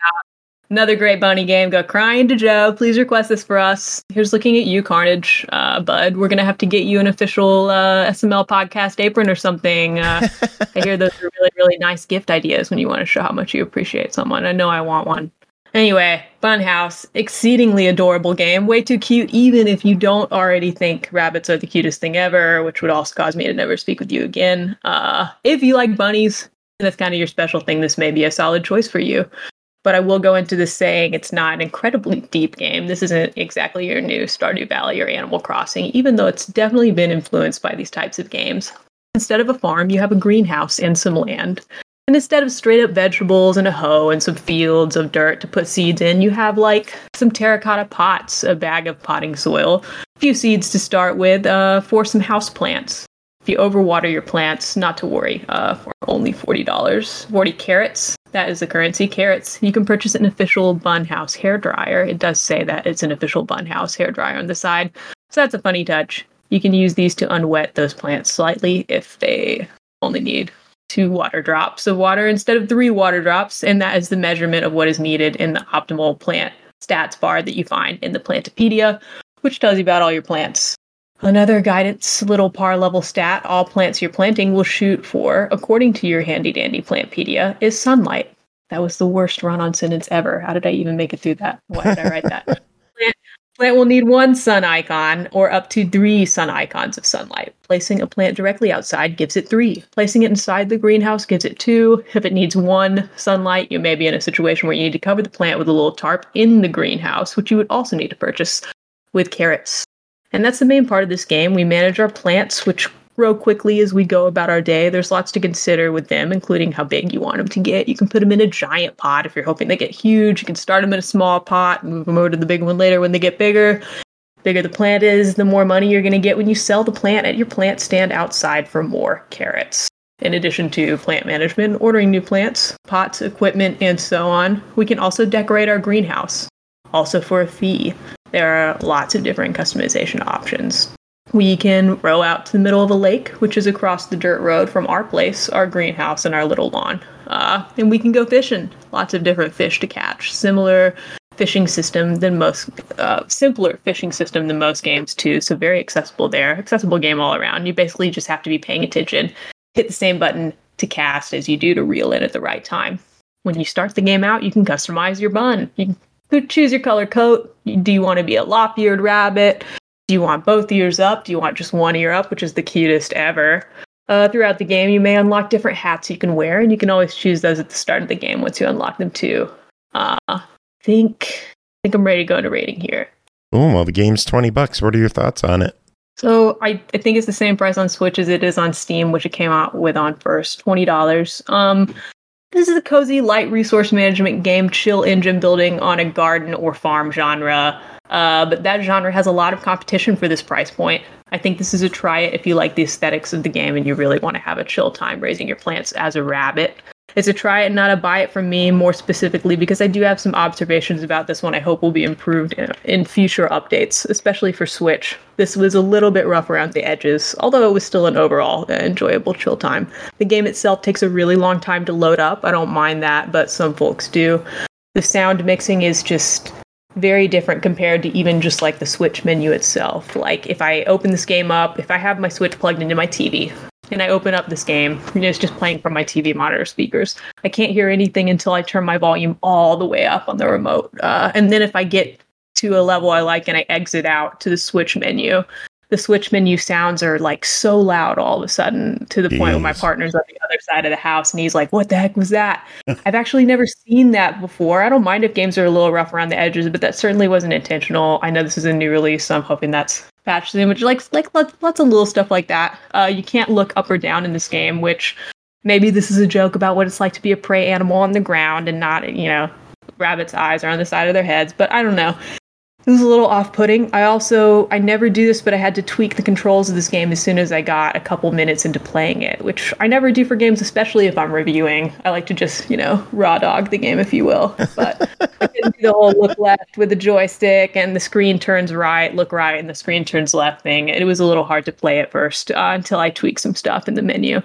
Another great bunny game. Go crying to Joe. Please request this for us. Here's looking at you, Carnage, uh, bud. We're gonna have to get you an official uh, S M L podcast apron or something. Uh, I hear those are really, really nice gift ideas when you want to show how much you appreciate someone. I know I want one. Anyway, Funhouse, exceedingly adorable game. Way too cute, even if you don't already think rabbits are the cutest thing ever, which would also cause me to never speak with you again. Uh, if you like bunnies, and that's kind of your special thing, this may be a solid choice for you. But I will go into this saying it's not an incredibly deep game. This isn't exactly your new Stardew Valley or Animal Crossing, even though it's definitely been influenced by these types of games. Instead of a farm, you have a greenhouse and some land. And instead of straight up vegetables and a hoe and some fields of dirt to put seeds in, you have like some terracotta pots, a bag of potting soil, a few seeds to start with uh, for some house plants. If you overwater your plants, not to worry, uh, for only forty dollars. forty carrots, that is the currency, carrots. You can purchase an official Bunhouse hairdryer. It does say that it's an official Bunhouse hairdryer on the side. So that's a funny touch. You can use these to unwet those plants slightly if they only need two water drops of water instead of three water drops. And that is the measurement of what is needed in the optimal plant stats bar that you find in the Plantopedia, which tells you about all your plants. Another guidance little par level stat all plants you're planting will shoot for, according to your handy dandy Plantpedia, is sunlight. That was the worst run-on sentence ever. How did I even make it through that? Why did I write that? Plant, plant will need one sun icon or up to three sun icons of sunlight. Placing a plant directly outside gives it three. Placing it inside the greenhouse gives it two. If it needs one sunlight, you may be in a situation where you need to cover the plant with a little tarp in the greenhouse, which you would also need to purchase with carrots. And that's the main part of this game. We manage our plants, which grow quickly as we go about our day. There's lots to consider with them, including how big you want them to get. You can put them in a giant pot if you're hoping they get huge. You can start them in a small pot, move them over to the big one later when they get bigger. The bigger the plant is, the more money you're going to get when you sell the plant at your plant stand outside for more carrots. In addition to plant management, ordering new plants, pots, equipment, and so on, we can also decorate our greenhouse, also for a fee. There are lots of different customization options. We can row out to the middle of a lake, which is across the dirt road from our place, our greenhouse, and our little lawn. Uh, and we can go fishing. Lots of different fish to catch. Similar fishing system than most, uh, simpler fishing system than most games too. So very accessible there. Accessible game all around. You basically just have to be paying attention. Hit the same button to cast as you do to reel in at the right time. When you start the game out, you can customize your bun. You can choose your color coat. Do you want to be a lop-eared rabbit? Do you want both ears up? Do you want just one ear up, which is the cutest ever? Uh, throughout the game, you may unlock different hats you can wear, and you can always choose those at the start of the game once you unlock them too. Uh, I think, I think I'm ready to go into rating here. Oh, well, the game's twenty bucks. What are your thoughts on it? So I, I think it's the same price on Switch as it is on Steam, which it came out with on first, twenty dollars. Um, This is a cozy, light resource management game, chill engine building on a garden or farm genre. Uh, but that genre has a lot of competition for this price point. I think this is a try it if you like the aesthetics of the game and you really want to have a chill time raising your plants as a rabbit. It's a try it, not a buy it from me, more specifically because I do have some observations about this one I hope will be improved in, in future updates, especially for Switch. This was a little bit rough around the edges, although it was still an overall uh, enjoyable chill time. The game itself takes a really long time to load up. I don't mind that, but some folks do. The sound mixing is just very different compared to even just like the Switch menu itself. Like if I open this game up, if I have my Switch plugged into my T V, and I open up this game, and it's just playing from my T V monitor speakers, I can't hear anything until I turn my volume all the way up on the remote. Uh, and then if I get to a level I like and I exit out to the Switch menu, the Switch menu sounds are like so loud all of a sudden to the Jeez. point where my partner's on the other side of the house and he's like, what the heck was that? I've actually never seen that before. I don't mind if games are a little rough around the edges, but that certainly wasn't intentional. I know this is a new release, so I'm hoping that's patched in, which like like lots, lots of little stuff like that. Uh, you can't look up or down in this game, which maybe this is a joke about what it's like to be a prey animal on the ground and not, you know, rabbits' eyes are on the side of their heads, but I don't know. It was a little off-putting. I also, I never do this, but I had to tweak the controls of this game as soon as I got a couple minutes into playing it, which I never do for games, especially if I'm reviewing. I like to just, you know, raw dog the game, if you will. But I couldn't do the whole look left with the joystick and the screen turns right, look right, and the screen turns left thing. It was a little hard to play at first uh, until I tweaked some stuff in the menu.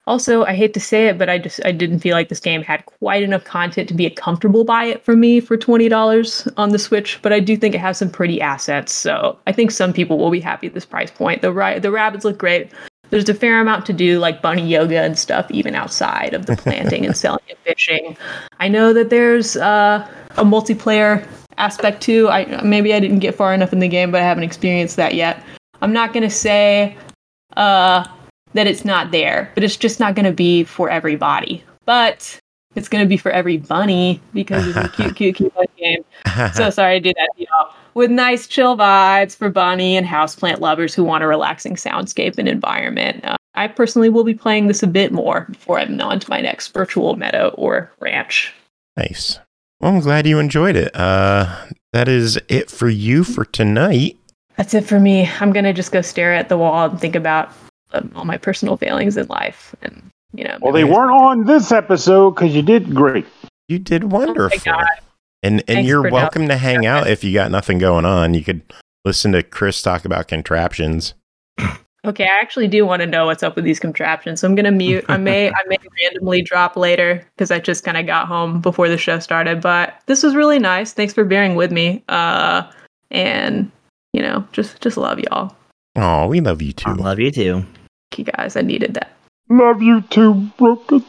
Also, I hate to say it, but I just I didn't feel like this game had quite enough content to be a comfortable buy it for me for twenty dollars on the Switch. But I do think it has some pretty assets, so I think some people will be happy at this price point. The ri- the rabbits look great. There's a fair amount to do, like bunny yoga and stuff, even outside of the planting and selling and fishing. I know that there's uh, a multiplayer aspect too. I maybe I didn't get far enough in the game, but I haven't experienced that yet. I'm not gonna say uh, that it's not there, but it's just not gonna be for everybody. But it's gonna be for every bunny because it's a cute, cute, cute bunny game. So sorry to do that to y'all. With nice chill vibes for bunny and houseplant lovers who want a relaxing soundscape and environment. Uh, I personally will be playing this a bit more before I'm on to my next virtual meadow or ranch. Nice. Well, I'm glad you enjoyed it. Uh, that is it for you for tonight. That's it for me. I'm going to just go stare at the wall and think about um, all my personal failings in life. And, you know, well, they weren't on this episode because you did great. You did wonderful. Oh my God. And and Thanks you're for welcome knowing. to hang out if you got nothing going on. You could listen to Chris talk about contraptions. Okay, I actually do want to know what's up with these contraptions. So I'm gonna mute. I may I may randomly drop later because I just kind of got home before the show started. But this was really nice. Thanks for bearing with me. Uh, and you know, just just love y'all. Oh, we love you too. I love you too. Thank you guys. I needed that. Love you too, Brooke. I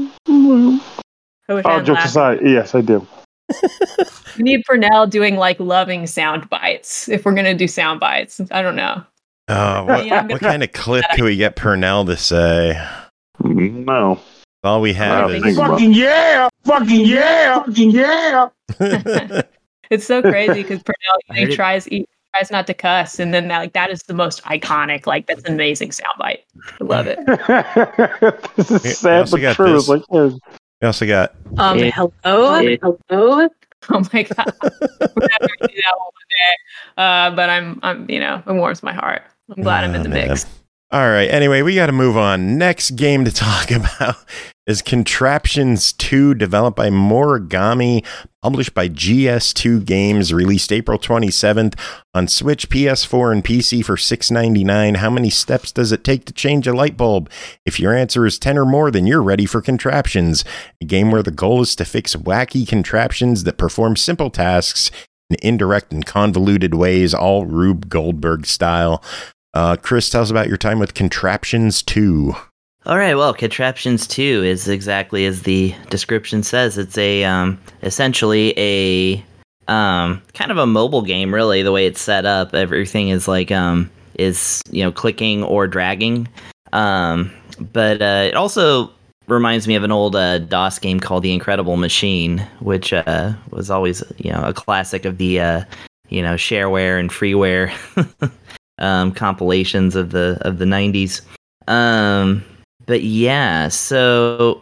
wish I Oh, had jokes laughed. aside, yes, I do. We need Purnell doing like loving sound bites if we're gonna do sound bites. I don't know. Uh, what, Yeah, I'm what gonna- kind of clip can we get Purnell to say? No. All we have I is think- Fucking yeah! Fucking yeah! Fucking yeah! It's so crazy because Purnell I he heard it. tries he tries not to cuss, and then that, like that is the most iconic. Like that's an amazing soundbite. I love it. This is We sad also but got true. this. It's like, yeah. we also got Um, It- hello, it- hello. Oh my god, we're not gonna do that one day. Uh, but I'm, I'm, you know, it warms my heart. I'm glad I'm in Oh, the man. mix. All right. Anyway, we got to move on. Next game to talk about is Contraptions two, developed by Morigami, published by G S two Games, released April twenty-seventh on Switch, P S four, and P C for six ninety-nine. How many steps does it take to change a light bulb? If your answer is ten or more, then you're ready for Contraptions, a game where the goal is to fix wacky contraptions that perform simple tasks in indirect and convoluted ways, all Rube Goldberg style. Uh, Chris, tell us about your time with Contraptions two. All right, well, Contraptions two is exactly as the description says. It's a um, essentially a um, kind of a mobile game, really. The way it's set up, everything is like um, is you know clicking or dragging. Um, but uh, it also reminds me of an old uh, DOS game called The Incredible Machine, which uh, was always you know a classic of the uh, you know shareware and freeware um, compilations of the of the nineties. Um, but yeah, so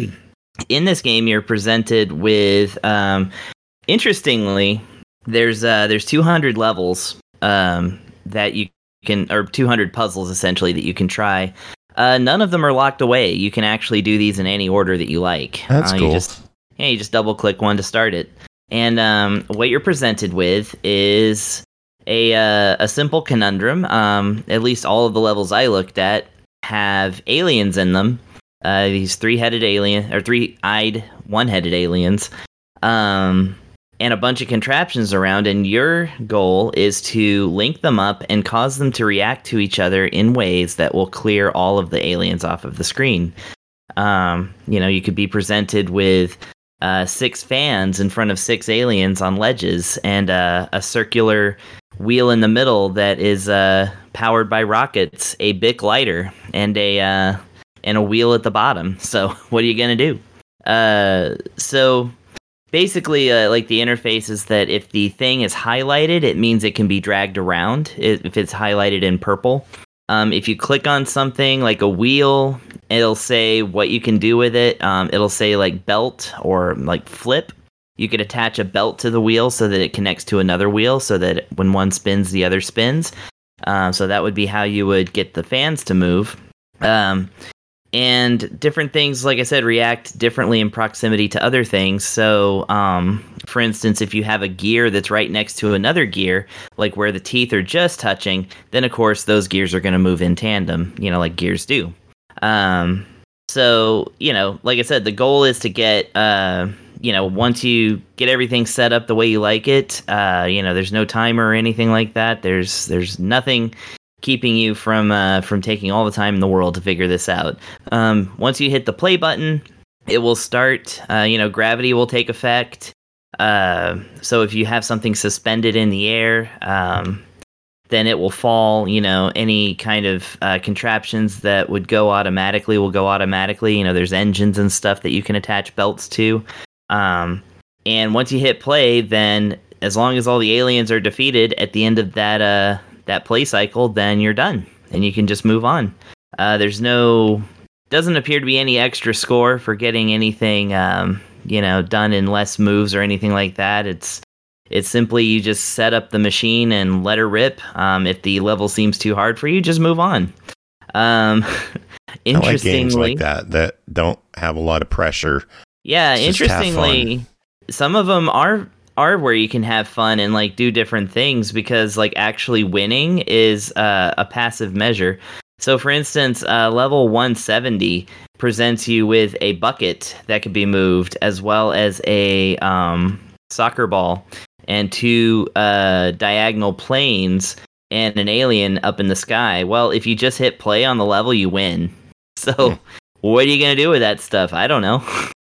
in this game, you're presented with, um, interestingly, there's uh, there's two hundred levels um, that you can, or two hundred puzzles essentially that you can try. Uh, none of them are locked away. You can actually do these in any order that you like. That's uh, cool. You just, yeah, you just double click one to start it, and um, what you're presented with is a uh, a simple conundrum. Um, at least all of the levels I looked at have aliens in them. Uh, these three-headed alien or three-eyed, one-headed aliens, um, and a bunch of contraptions around. And your goal is to link them up and cause them to react to each other in ways that will clear all of the aliens off of the screen. Um, you know, you could be presented with uh, six fans in front of six aliens on ledges, and uh, a circular wheel in the middle that is uh, powered by rockets, a Bic lighter, and a uh, and a wheel at the bottom. So what are you gonna do? Uh, so basically, uh, like the interface is that if the thing is highlighted, it means it can be dragged around. If it's highlighted in purple, um, if you click on something like a wheel, it'll say what you can do with it. Um, it'll say like belt or like flip. You could attach a belt to the wheel so that it connects to another wheel so that when one spins, the other spins. Uh, so that would be how you would get the fans to move. Um, and different things, like I said, react differently in proximity to other things. So, um, for instance, if you have a gear that's right next to another gear, like where the teeth are just touching, then of course those gears are going to move in tandem, you know, like gears do. Um, So, you know, like I said, the goal is to get, uh, you know, once you get everything set up the way you like it, uh, you know, there's no timer or anything like that. There's there's nothing keeping you from uh, from taking all the time in the world to figure this out. Um, once you hit the play button, it will start. Uh, you know, gravity will take effect. Uh, so if you have something suspended in the air, um, then it will fall. You know, any kind of uh, contraptions that would go automatically will go automatically. You know, there's engines and stuff that you can attach belts to. Um, and once you hit play, then as long as all the aliens are defeated at the end of that uh, that play cycle, then you're done and you can just move on. Uh, there's no, doesn't appear to be any extra score for getting anything, um, you know, done in less moves or anything like that. It's it's simply you just set up the machine and let her rip. Um, if the level seems too hard for you, just move on. Um, interestingly, I like games like that that don't have a lot of pressure. Yeah, Just have interestingly, fun. some of them are are where you can have fun and like do different things because like actually winning is uh, a passive measure. So, for instance, uh, level one seventy presents you with a bucket that could be moved, as well as a um, soccer ball and two uh, diagonal planes and an alien up in the sky. Well, if you just hit play on the level, you win. So, what are you gonna do with that stuff? I don't know.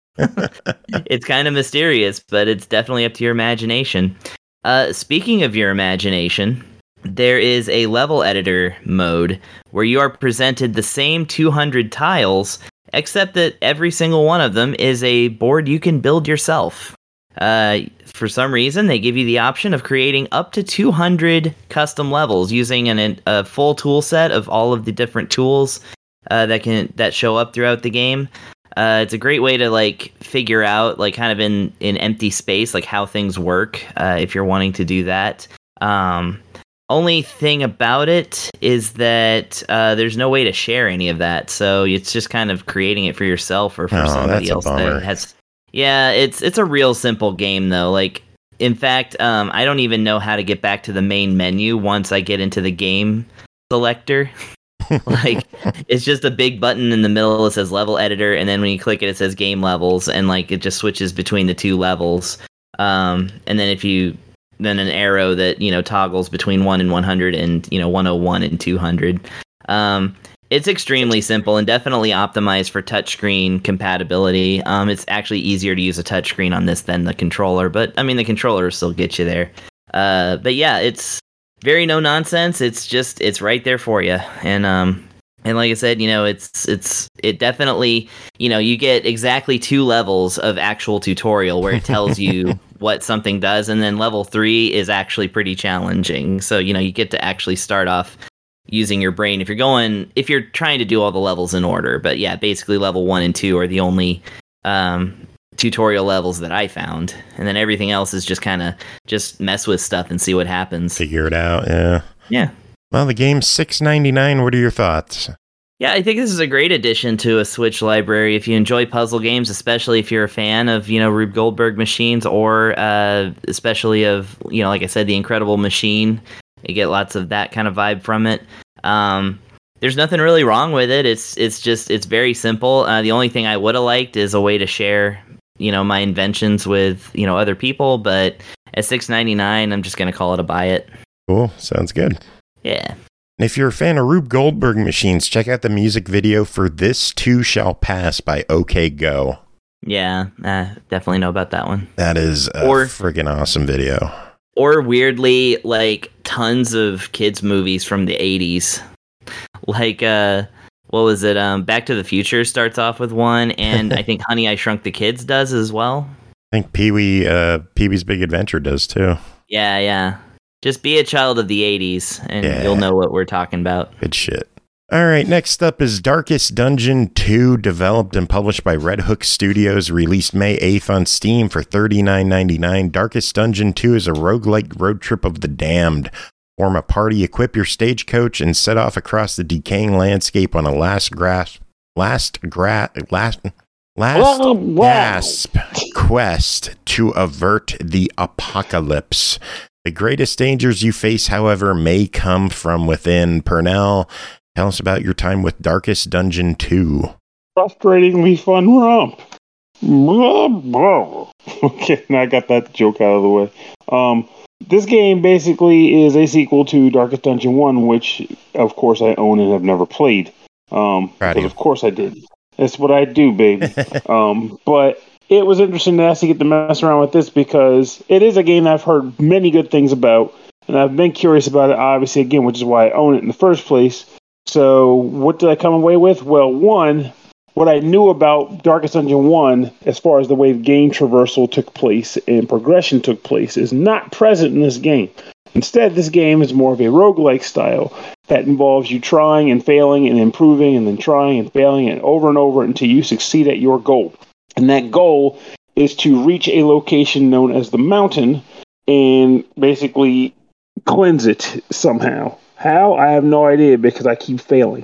It's kind of mysterious, but it's definitely up to your imagination. Uh, speaking of your imagination, there is a level editor mode where you are presented the same two hundred tiles, except that every single one of them is a board you can build yourself. Uh, for some reason, they give you the option of creating up to two hundred custom levels using an, a full tool set of all of the different tools uh, that can that show up throughout the game. Uh, it's a great way to like figure out like kind of in, in empty space like how things work uh, if you're wanting to do that. Um, only thing about it is that uh, there's no way to share any of that, so it's just kind of creating it for yourself or for Oh, somebody that's a else bummer. that has. Yeah, it's it's a real simple game though. Like in fact, um, I don't even know how to get back to the main menu once I get into the game selector. Like it's just a big button in the middle that says level editor, and then when you click it it says game levels, and like it just switches between the two levels. Um, and then if you then an arrow that, you know, toggles between one and one hundred and, you know, one oh one and two hundred. Um, it's extremely simple and definitely optimized for touchscreen compatibility. Um, it's actually easier to use a touchscreen on this than the controller, but I mean the controller will still get you there. Uh, but yeah, it's very no nonsense. It's just it's right there for you, and um, and like I said, you know, it's it's it definitely, you know, you get exactly two levels of actual tutorial where it tells you what something does, and then level three is actually pretty challenging. So you know, you get to actually start off using your brain if you're going if you're trying to do all the levels in order. But yeah, basically level one and two are the only um, tutorial levels that I found, and then everything else is just kind of just mess with stuff and see what happens. Figure it out, yeah. Yeah. Well, the game's six ninety-nine. What are your thoughts? Yeah, I think this is a great addition to a Switch library. If you enjoy puzzle games, especially if you're a fan of, you know, Rube Goldberg machines, or uh, especially of, you know, like I said, The Incredible Machine, you get lots of that kind of vibe from it. Um, there's nothing really wrong with it. It's it's just it's very simple. Uh, the only thing I would have liked is a way to share, you know, my inventions with, you know, other people. But at six ninety-nine, I'm just gonna call it a buy it. Cool, sounds good. Yeah. And if you're a fan of Rube Goldberg machines, check out the music video for This Too Shall Pass by OK Go. Yeah, uh, definitely know about that one. That is a Or- friggin' awesome video. Or weirdly, like tons of kids movies from the eighties. Like, uh, what was it? Um, Back to the Future starts off with one, and I think Honey, I Shrunk the Kids does as well. I think Pee-wee, uh, Pee-wee's Big Adventure does too. Yeah, yeah. Just be a child of the eighties, and Yeah. you'll know what we're talking about. Good shit. All right, next up is Darkest Dungeon two, developed and published by Red Hook Studios, released May eighth on Steam for thirty-nine ninety-nine. Darkest Dungeon two is a roguelike road trip of the damned. Form a party, equip your stagecoach, and set off across the decaying landscape on a last grasp, last gra- last last Oh, wow. gasp quest to avert the apocalypse. The greatest dangers you face, however, may come from within. Pernell, tell us about your time with Darkest Dungeon two. Frustratingly fun romp. Okay, now I got that joke out of the way. Um, this game basically is a sequel to Darkest Dungeon one, which, of course, I own and have never played. Um, because of course I did. That's what I do, baby. um, but it was interesting to actually get to mess around with this because it is a game that I've heard many good things about, and I've been curious about it, obviously, again, which is why I own it in the first place. So what did I come away with? Well, one, what I knew about Darkest Dungeon one, as far as the way game traversal took place and progression took place, is not present in this game. Instead, this game is more of a roguelike style that involves you trying and failing and improving and then trying and failing and over and over until you succeed at your goal. And that goal is to reach a location known as the mountain and basically cleanse it somehow. How? I have no idea because I keep failing.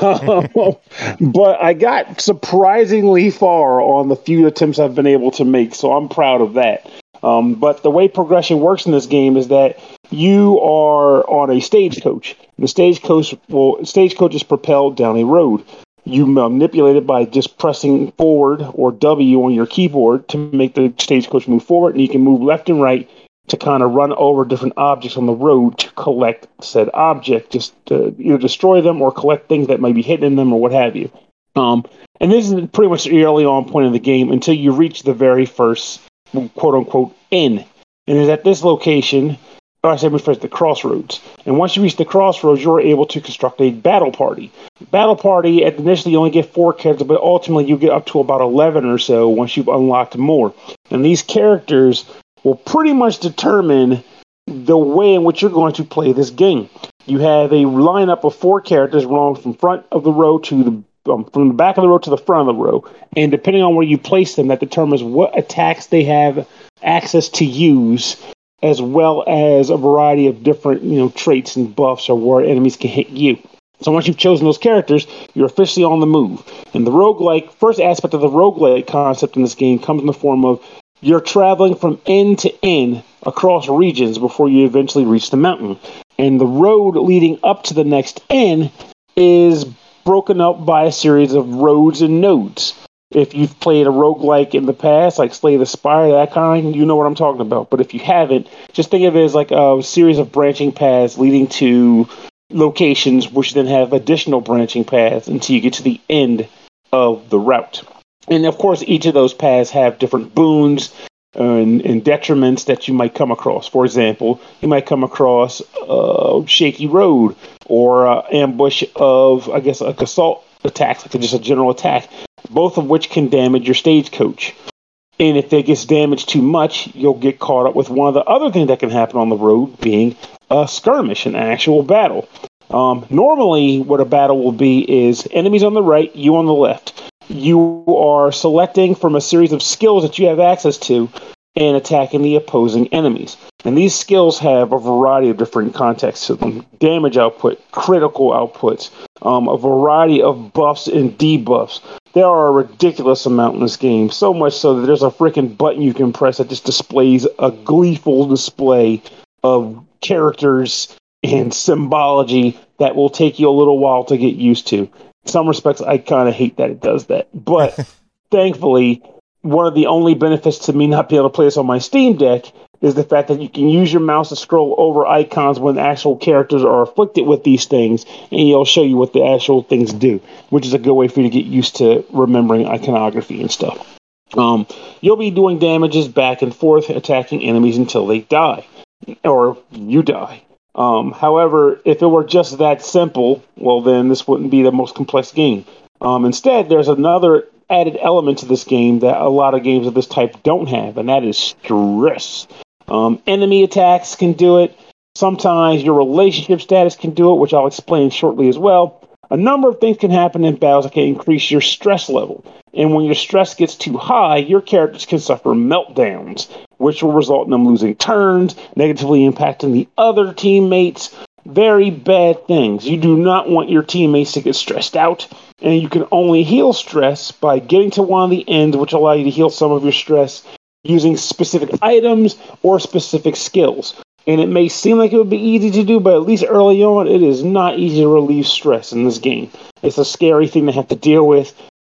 But I got surprisingly far on the few attempts I've been able to make, so I'm proud of that. Um, but the way progression works in this game is that you are on a stagecoach. The stagecoach, well, stagecoach is propelled down a road. You manipulate it by just pressing forward or W on your keyboard to make the stagecoach move forward, and you can move left and right to kind of run over different objects on the road to collect said object, just to either destroy them or collect things that might be hidden in them or what have you. Um, and this is pretty much the early on point of the game until you reach the very first quote-unquote inn. And it's at this location, or I say first, the crossroads. And once you reach the crossroads, you're able to construct a battle party. Battle party, initially you only get four characters, but ultimately you get up to about eleven or so once you've unlocked more. And these characters will pretty much determine the way in which you're going to play this game. You have a lineup of four characters rolling from front of the row to the um, from the back of the row to the front of the row, and depending on where you place them, that determines what attacks they have access to use, as well as a variety of different, you know, traits and buffs or where enemies can hit you. So once you've chosen those characters, you're officially on the move. And the roguelike, first aspect of the roguelike concept in this game comes in the form of you're traveling from end to end across regions before you eventually reach the mountain. And the road leading up to the next end is broken up by a series of roads and nodes. If you've played a roguelike in the past, like Slay the Spire, that kind, you know what I'm talking about. But if you haven't, just think of it as like a series of branching paths leading to locations which then have additional branching paths until you get to the end of the route. And of course, each of those paths have different boons and, and detriments that you might come across. For example, you might come across a shaky road or uh, ambush of, I guess, like assault attacks, like just a general attack, both of which can damage your stagecoach. And if it gets damaged too much, you'll get caught up with one of the other things that can happen on the road, being a skirmish, an actual battle. Um, normally, what a battle will be is enemies on the right, you on the left. You are selecting from a series of skills that you have access to and attacking the opposing enemies. And these skills have a variety of different contexts to them. Damage output, critical outputs, um, a variety of buffs and debuffs. There are a ridiculous amount in this game, so much so that there's a freaking button you can press that just displays a gleeful display of characters and symbology that will take you a little while to get used to. In some respects, I kind of hate that it does that. But thankfully, one of the only benefits to me not being able to play this on my Steam Deck is the fact that you can use your mouse to scroll over icons when actual characters are afflicted with these things, and it'll show you what the actual things do, which is a good way for you to get used to remembering iconography and stuff. Um, you'll be doing damages back and forth, attacking enemies until they die, or you die. Um, however, if it were just that simple, well, then this wouldn't be the most complex game. Um, instead, there's another added element to this game that a lot of games of this type don't have, and that is stress. Um, enemy attacks can do it. Sometimes your relationship status can do it, which I'll explain shortly as well. A number of things can happen in battles that can increase your stress level. And when your stress gets too high, your characters can suffer meltdowns, which will result in them losing turns, negatively impacting the other teammates. Very bad things. You do not want your teammates to get stressed out, and you can only heal stress by getting to one of the ends, which allow you to heal some of your stress using specific items or specific skills. And it may seem like it would be easy to do, but at least early on, it is not easy to relieve stress in this game. It's a scary thing to have to deal with.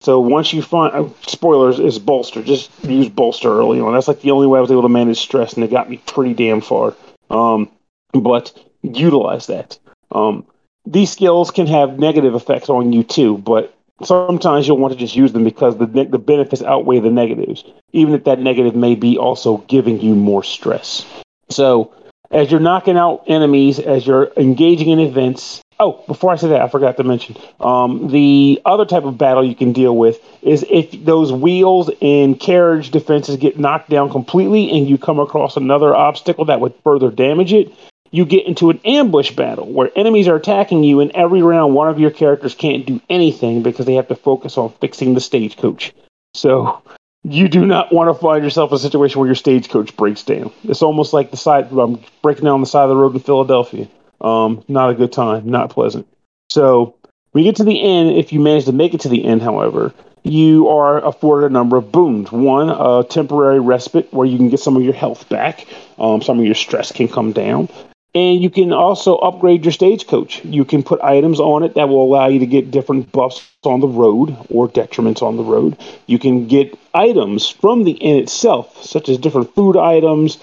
So once you find uh, spoilers is bolster, just use bolster early on. That's like the only way I was able to manage stress, and it got me pretty damn far. Um, but utilize that. Um, these skills can have negative effects on you too, but sometimes you'll want to just use them because the the benefits outweigh the negatives, even if that negative may be also giving you more stress. So as you're knocking out enemies, as you're engaging in events. Oh, before I say that, I forgot to mention um, the other type of battle you can deal with is if those wheels and carriage defenses get knocked down completely and you come across another obstacle that would further damage it, you get into an ambush battle where enemies are attacking you, and every round one of your characters can't do anything because they have to focus on fixing the stagecoach. So you do not want to find yourself in a situation where your stagecoach breaks down. It's almost like the side um, breaking down the side of the road in Philadelphia. Um, not a good time, not pleasant. So when you get to the end, if you manage to make it to the end, however, you are afforded a number of boons. One, a temporary respite where you can get some of your health back. Um, some of your stress can come down. And you can also upgrade your stagecoach. You can put items on it that will allow you to get different buffs on the road or detriments on the road. You can get items from the inn itself, such as different food items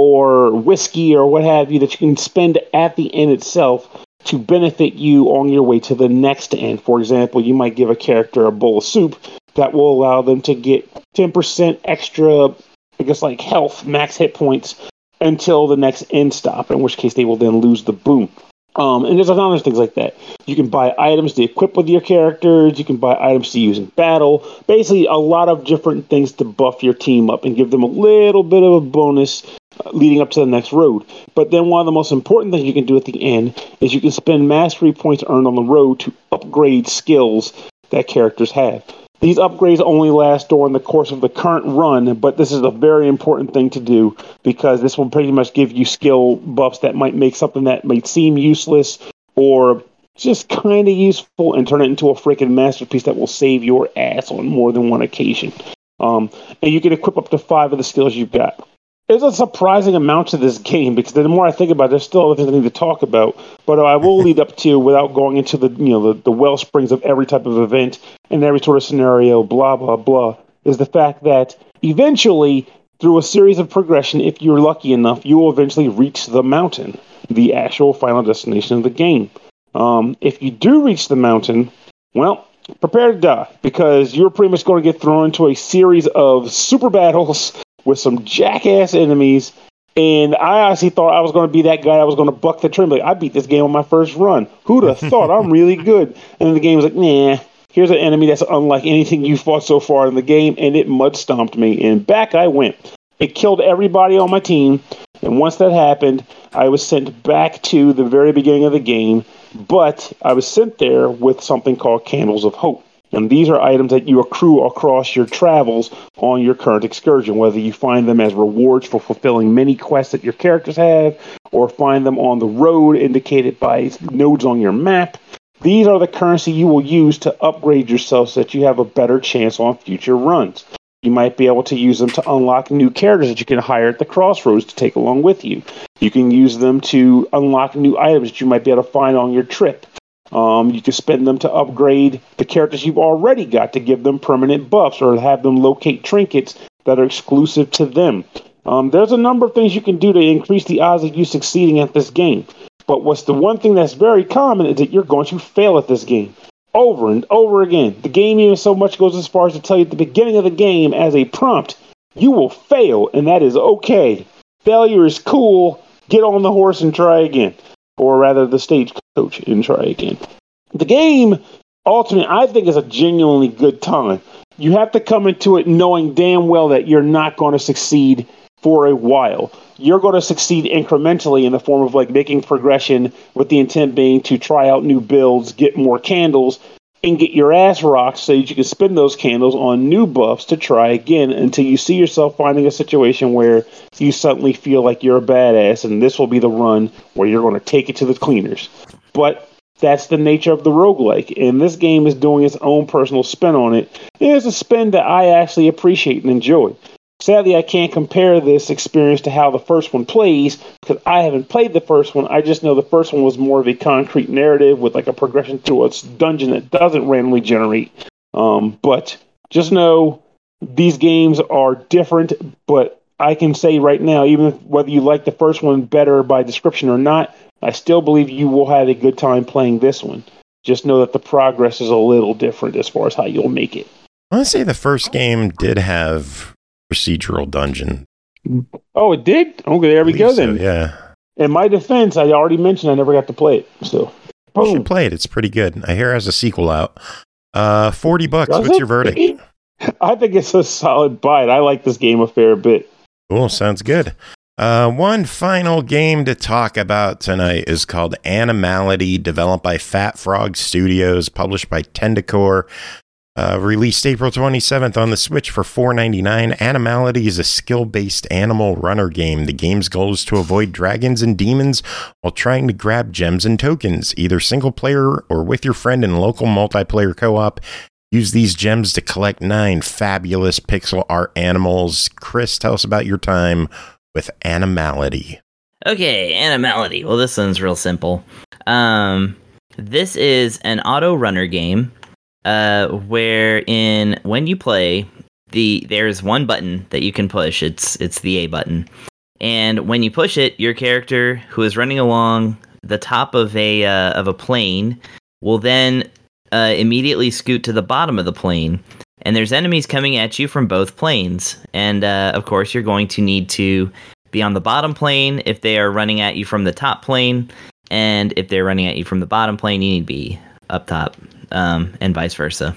or whiskey or what have you, that you can spend at the inn itself to benefit you on your way to the next inn. For example, you might give a character a bowl of soup that will allow them to get ten percent extra, I guess, like health, max hit points until the next end stop, in which case they will then lose the boon. Um, and there's other things like that. You can buy items to equip with your characters. You can buy items to use in battle. Basically, a lot of different things to buff your team up and give them a little bit of a bonus uh, leading up to the next road. But then one of the most important things you can do at the end is you can spend mastery points earned on the road to upgrade skills that characters have. These upgrades only last during the course of the current run, but this is a very important thing to do because this will pretty much give you skill buffs that might make something that might seem useless or just kind of useful and turn it into a freaking masterpiece that will save your ass on more than one occasion. Um, and you can equip up to five of the skills you've got. There's a surprising amount to this game because the more I think about it, there's still other things I need to talk about. But I will lead up to, without going into the you know the, the well springs of every type of event and every sort of scenario, blah blah blah, is the fact that eventually, through a series of progression, if you're lucky enough, you will eventually reach the mountain, the actual final destination of the game. Um, if you do reach the mountain, well, prepare to die because you're pretty much going to get thrown into a series of super battles with some jackass enemies, and I honestly thought I was going to be that guy that was going to buck the trend. Like, I beat this game on my first run. Who'd have thought? I'm really good. And then the game was like, nah, here's an enemy that's unlike anything you fought so far in the game, and it mud stomped me, and back I went. It killed everybody on my team, and once that happened, I was sent back to the very beginning of the game, but I was sent there with something called Candles of Hope. And these are items that you accrue across your travels on your current excursion, whether you find them as rewards for fulfilling many quests that your characters have, or find them on the road indicated by nodes on your map. These are the currency you will use to upgrade yourself so that you have a better chance on future runs. You might be able to use them to unlock new characters that you can hire at the crossroads to take along with you. You can use them to unlock new items that you might be able to find on your trip. Um, you can spend them to upgrade the characters you've already got to give them permanent buffs or have them locate trinkets that are exclusive to them. Um, there's a number of things you can do to increase the odds of you succeeding at this game. But what's the one thing that's very common is that you're going to fail at this game over and over again. The game even so much goes as far as to tell you at the beginning of the game as a prompt, you will fail, and that is okay. Failure is cool. Get on the horse and try again. Or rather, the stagecoach and try again. The game, ultimately, I think is a genuinely good time. You have to come into it knowing damn well that you're not going to succeed for a while. You're going to succeed incrementally in the form of like making progression with the intent being to try out new builds, get more candles, and get your ass rocked so that you can spend those candles on new buffs to try again until you see yourself finding a situation where you suddenly feel like you're a badass, and this will be the run where you're going to take it to the cleaners. But that's the nature of the roguelike, and this game is doing its own personal spin on it. It is a spin that I actually appreciate and enjoy. Sadly, I can't compare this experience to how the first one plays, because I haven't played the first one. I just know the first one was more of a concrete narrative with like a progression through a dungeon that doesn't randomly generate Um, but just know these games are different, but I can say right now, even if, whether you like the first one better by description or not, I still believe you will have a good time playing this one. Just know that the progress is a little different as far as how you'll make it. I want to say the first game did have procedural dungeon. Oh, it did? Okay, there we go so, then. Yeah. In my defense, I already mentioned I never got to play it. So, you should play it. It's pretty good. I hear it has a sequel out. Uh, forty bucks. Does What's it? your verdict? I think it's a solid bite. I like this game a fair bit. Cool. Sounds good. Uh, one final game to talk about tonight is called Animality, developed by Fat Frog Studios, published by Tendacore. Uh, released April twenty-seventh on the Switch for four ninety-nine. Animality is a skill-based animal runner game. The game's goal is to avoid dragons and demons while trying to grab gems and tokens, either single player or with your friend in local multiplayer co-op. Use these gems to collect nine fabulous pixel art animals. Chris, tell us about your time with Animality. Okay, Animality. Well, this one's real simple. Um, this is an auto runner game. Uh, wherein when you play, the there's one button that you can push. It's it's the A button, and when you push it, your character who is running along the top of a uh, of a plane will then uh, immediately scoot to the bottom of the plane, and there's enemies coming at you from both planes, and uh, of course you're going to need to be on the bottom plane if they are running at you from the top plane, and if they're running at you from the bottom plane, you need to be up top. Um, and vice versa.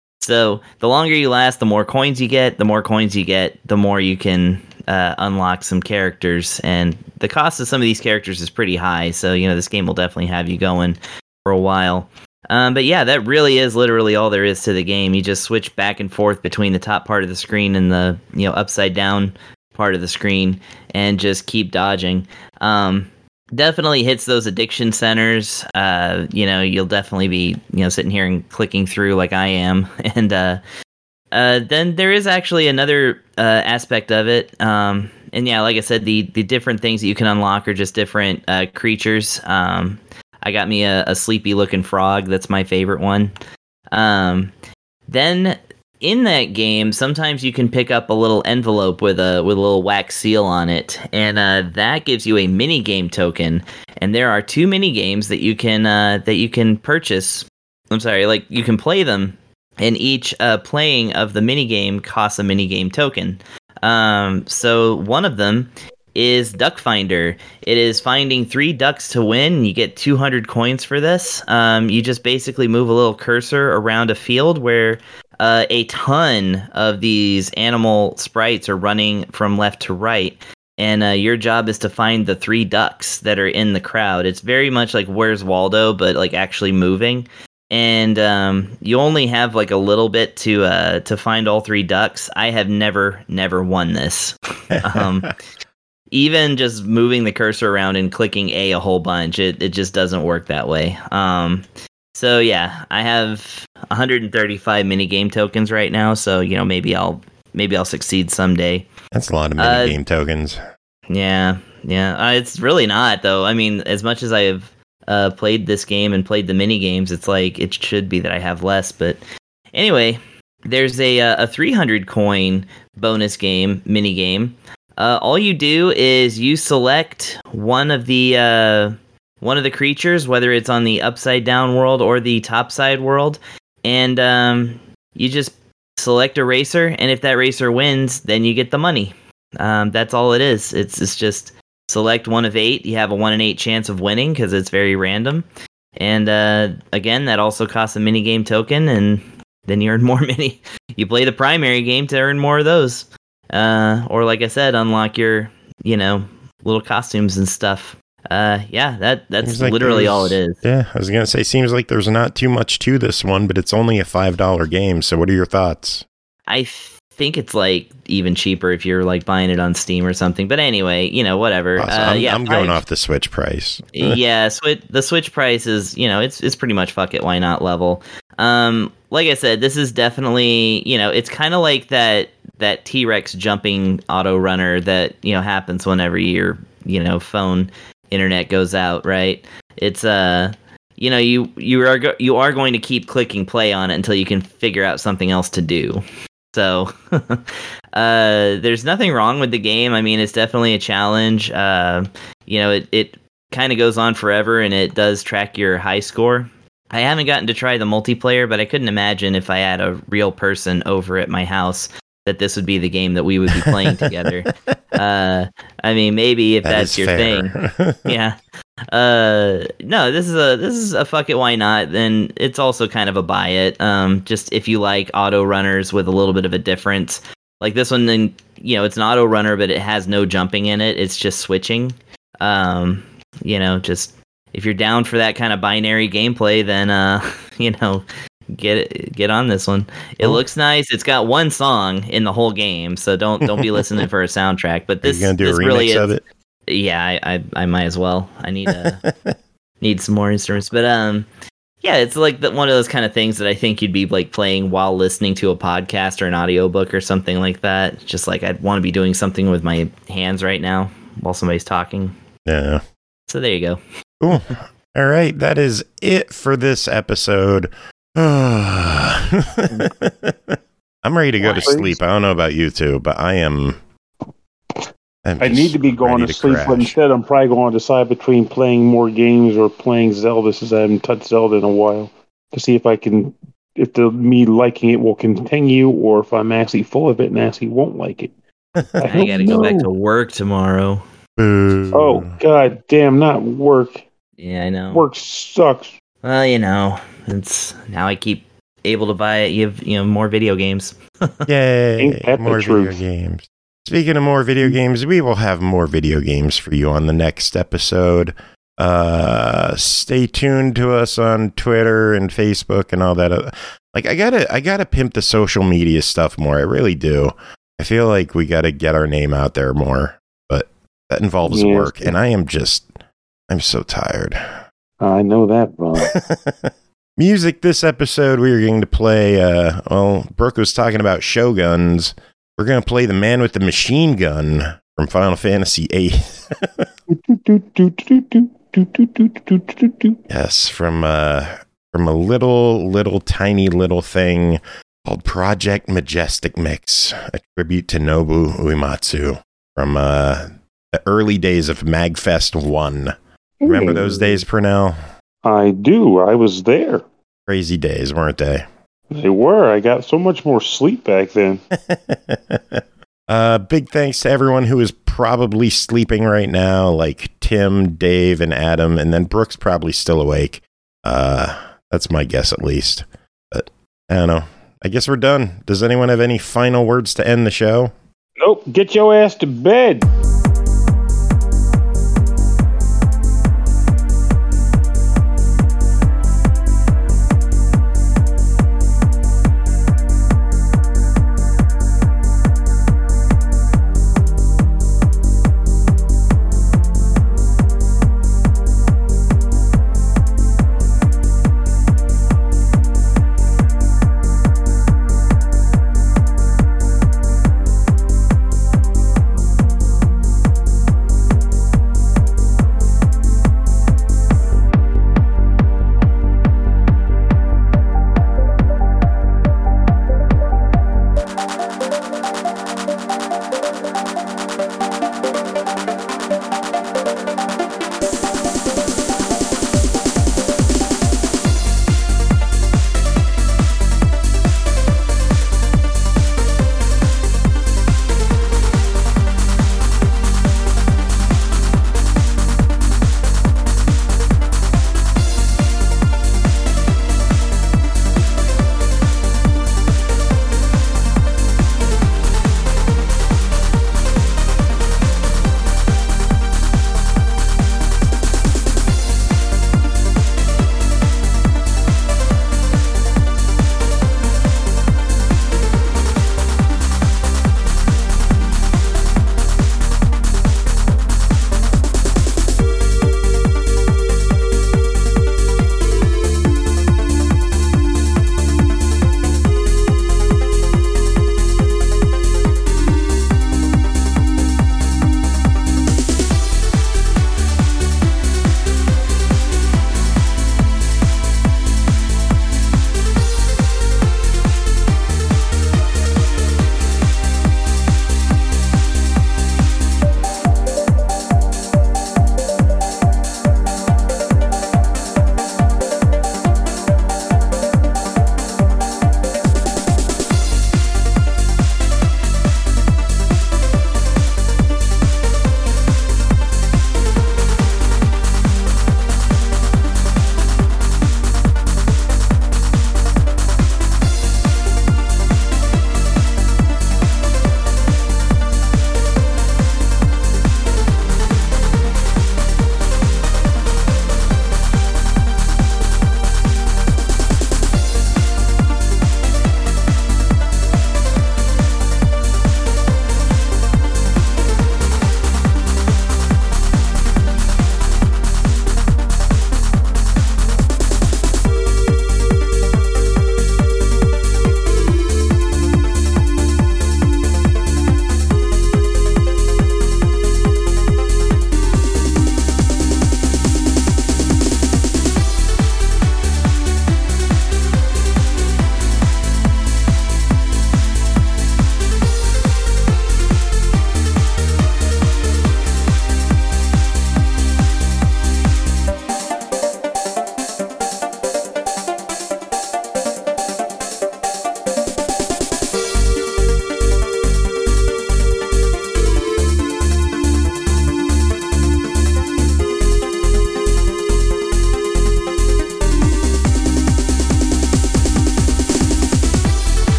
So the longer you last, the more coins you get. The more coins you get, the more you can uh, unlock some characters. And the cost of some of these characters is pretty high. So, you know, this game will definitely have you going for a while. Um, but yeah, that really is literally all there is to the game. You just switch back and forth between the top part of the screen and the, you know, upside down part of the screen and just keep dodging. Um, Definitely hits those addiction centers. Uh, you know, you'll definitely be, you know, sitting here and clicking through like I am. And uh, uh, then there is actually another uh, aspect of it. Um, and yeah, like I said, the the different things that you can unlock are just different uh, creatures. Um, I got me a, a sleepy looking frog. That's my favorite one. Um, then in that game, sometimes you can pick up a little envelope with a with a little wax seal on it, and uh, that gives you a mini game token. And there are two mini games that you can uh, that you can purchase. I'm sorry, like you can play them, and each uh, playing of the mini game costs a mini game token. Um, so one of them is Duck Finder. It is finding three ducks to win. You get two hundred coins for this. Um, you just basically move a little cursor around a field where Uh, a ton of these animal sprites are running from left to right, and uh, your job is to find the three ducks that are in the crowd. It's very much like Where's Waldo, but like actually moving. And um, you only have like a little bit to uh, to find all three ducks. I have never, never won this. um, even just moving the cursor around and clicking A a whole bunch, it, it just doesn't work that way. Um, So yeah, I have one hundred thirty-five minigame tokens right now. So you know, maybe I'll maybe I'll succeed someday. That's a lot of minigame uh, tokens. Yeah, yeah. Uh, it's really not though. I mean, as much as I have uh, played this game and played the mini games, it's like it should be that I have less. But anyway, there's a a three hundred coin bonus game mini game. Uh, all you do is you select one of the. Uh, One of the creatures, whether it's on the upside down world or the topside world, and um, you just select a racer, and if that racer wins, then you get the money. Um, that's all it is. It's it's just select one of eight. You have a one in eight chance of winning because it's very random. And uh, again, that also costs a mini game token, and then you earn more mini. You play the primary game to earn more of those, uh, or like I said, unlock your you know little costumes and stuff. Uh, yeah, that that's like literally all it is. Yeah, I was gonna say, seems like there's not too much to this one, but it's only a five dollar game. So, what are your thoughts? I th- think it's like even cheaper if you're like buying it on Steam or something. But anyway, you know, whatever. Awesome. Uh, I'm, yeah, I'm going off the Switch price. yeah, Switch the Switch price is you know it's it's pretty much fuck it, why not level. Um, like I said, this is definitely you know it's kind of like that that T-Rex jumping auto runner that you know happens whenever your you know phone. internet goes out, right? It's uh you know, you you are go- you are going to keep clicking play on it until you can figure out something else to do. So, uh, there's nothing wrong with the game. I mean, it's definitely a challenge. Uh, you know, it it kind of goes on forever, and it does track your high score. I haven't gotten to try the multiplayer, but I couldn't imagine if I had a real person over at my house that this would be the game that we would be playing together. Uh, I mean, maybe if That that's is your fair. thing. Yeah. Uh, no, this is a this is a fuck it, why not? Then it's also kind of a buy it. Um, just if you like auto runners with a little bit of a difference, like this one, then you know it's an auto runner, but it has no jumping in it. It's just switching. Um, you know, just if you're down for that kind of binary gameplay, then uh, you know. Get it, get on this one. It Oh. looks nice. It's got one song in the whole game, so don't don't be listening for a soundtrack. But this, Are you gonna do this a remix really is. of it? Yeah, I, I I might as well. I need a need some more instruments, but um, yeah, it's like the, one of those kind of things that I think you'd be like playing while listening to a podcast or an audiobook or something like that. Just like I'd want to be doing something with my hands right now while somebody's talking. Yeah. So there you go. Cool. All right, that is it for this episode. I'm ready to go to sleep. I don't know about you two, but I am. I'm I need to be going to, ready to sleep, crash. but instead I'm probably going to decide between playing more games or playing Zelda, since I haven't touched Zelda in a while, to see if I can, if the me liking it will continue, or if I'm actually full of it and actually won't like it. I, I gotta go back to work tomorrow. Boo. Oh god damn! Not work. Yeah, I know. Work sucks. Well, you know, it's now I keep able to buy you have, you know more video games. Yay! Ain't that the More video truth? games. Speaking of more video games, we will have more video games for you on the next episode. Uh, stay tuned to us on Twitter and Facebook and all that. Other, like, I gotta, I gotta pimp the social media stuff more. I really do. I feel like we gotta get our name out there more, but that involves Yes. work, and I am just, I'm so tired. I know that, bro. Music this episode, we are going to play, uh, well, Brooke was talking about Shoguns. We're going to play The Man with the Machine Gun from Final Fantasy eight. Yes, from, uh, from a little, little, tiny little thing called Project Majestic Mix, a tribute to Nobu Uematsu from uh, the early days of MagFest one. Remember those days, Purnell? I do. I was there. Crazy days, weren't they? They were. I got so much more sleep back then. uh, big thanks to everyone who is probably sleeping right now, like Tim, Dave, and Adam, and then Brooke's probably still awake. Uh, that's my guess, at least. But I don't know. I guess we're done. Does anyone have any final words to end the show? Nope. Get your ass to bed.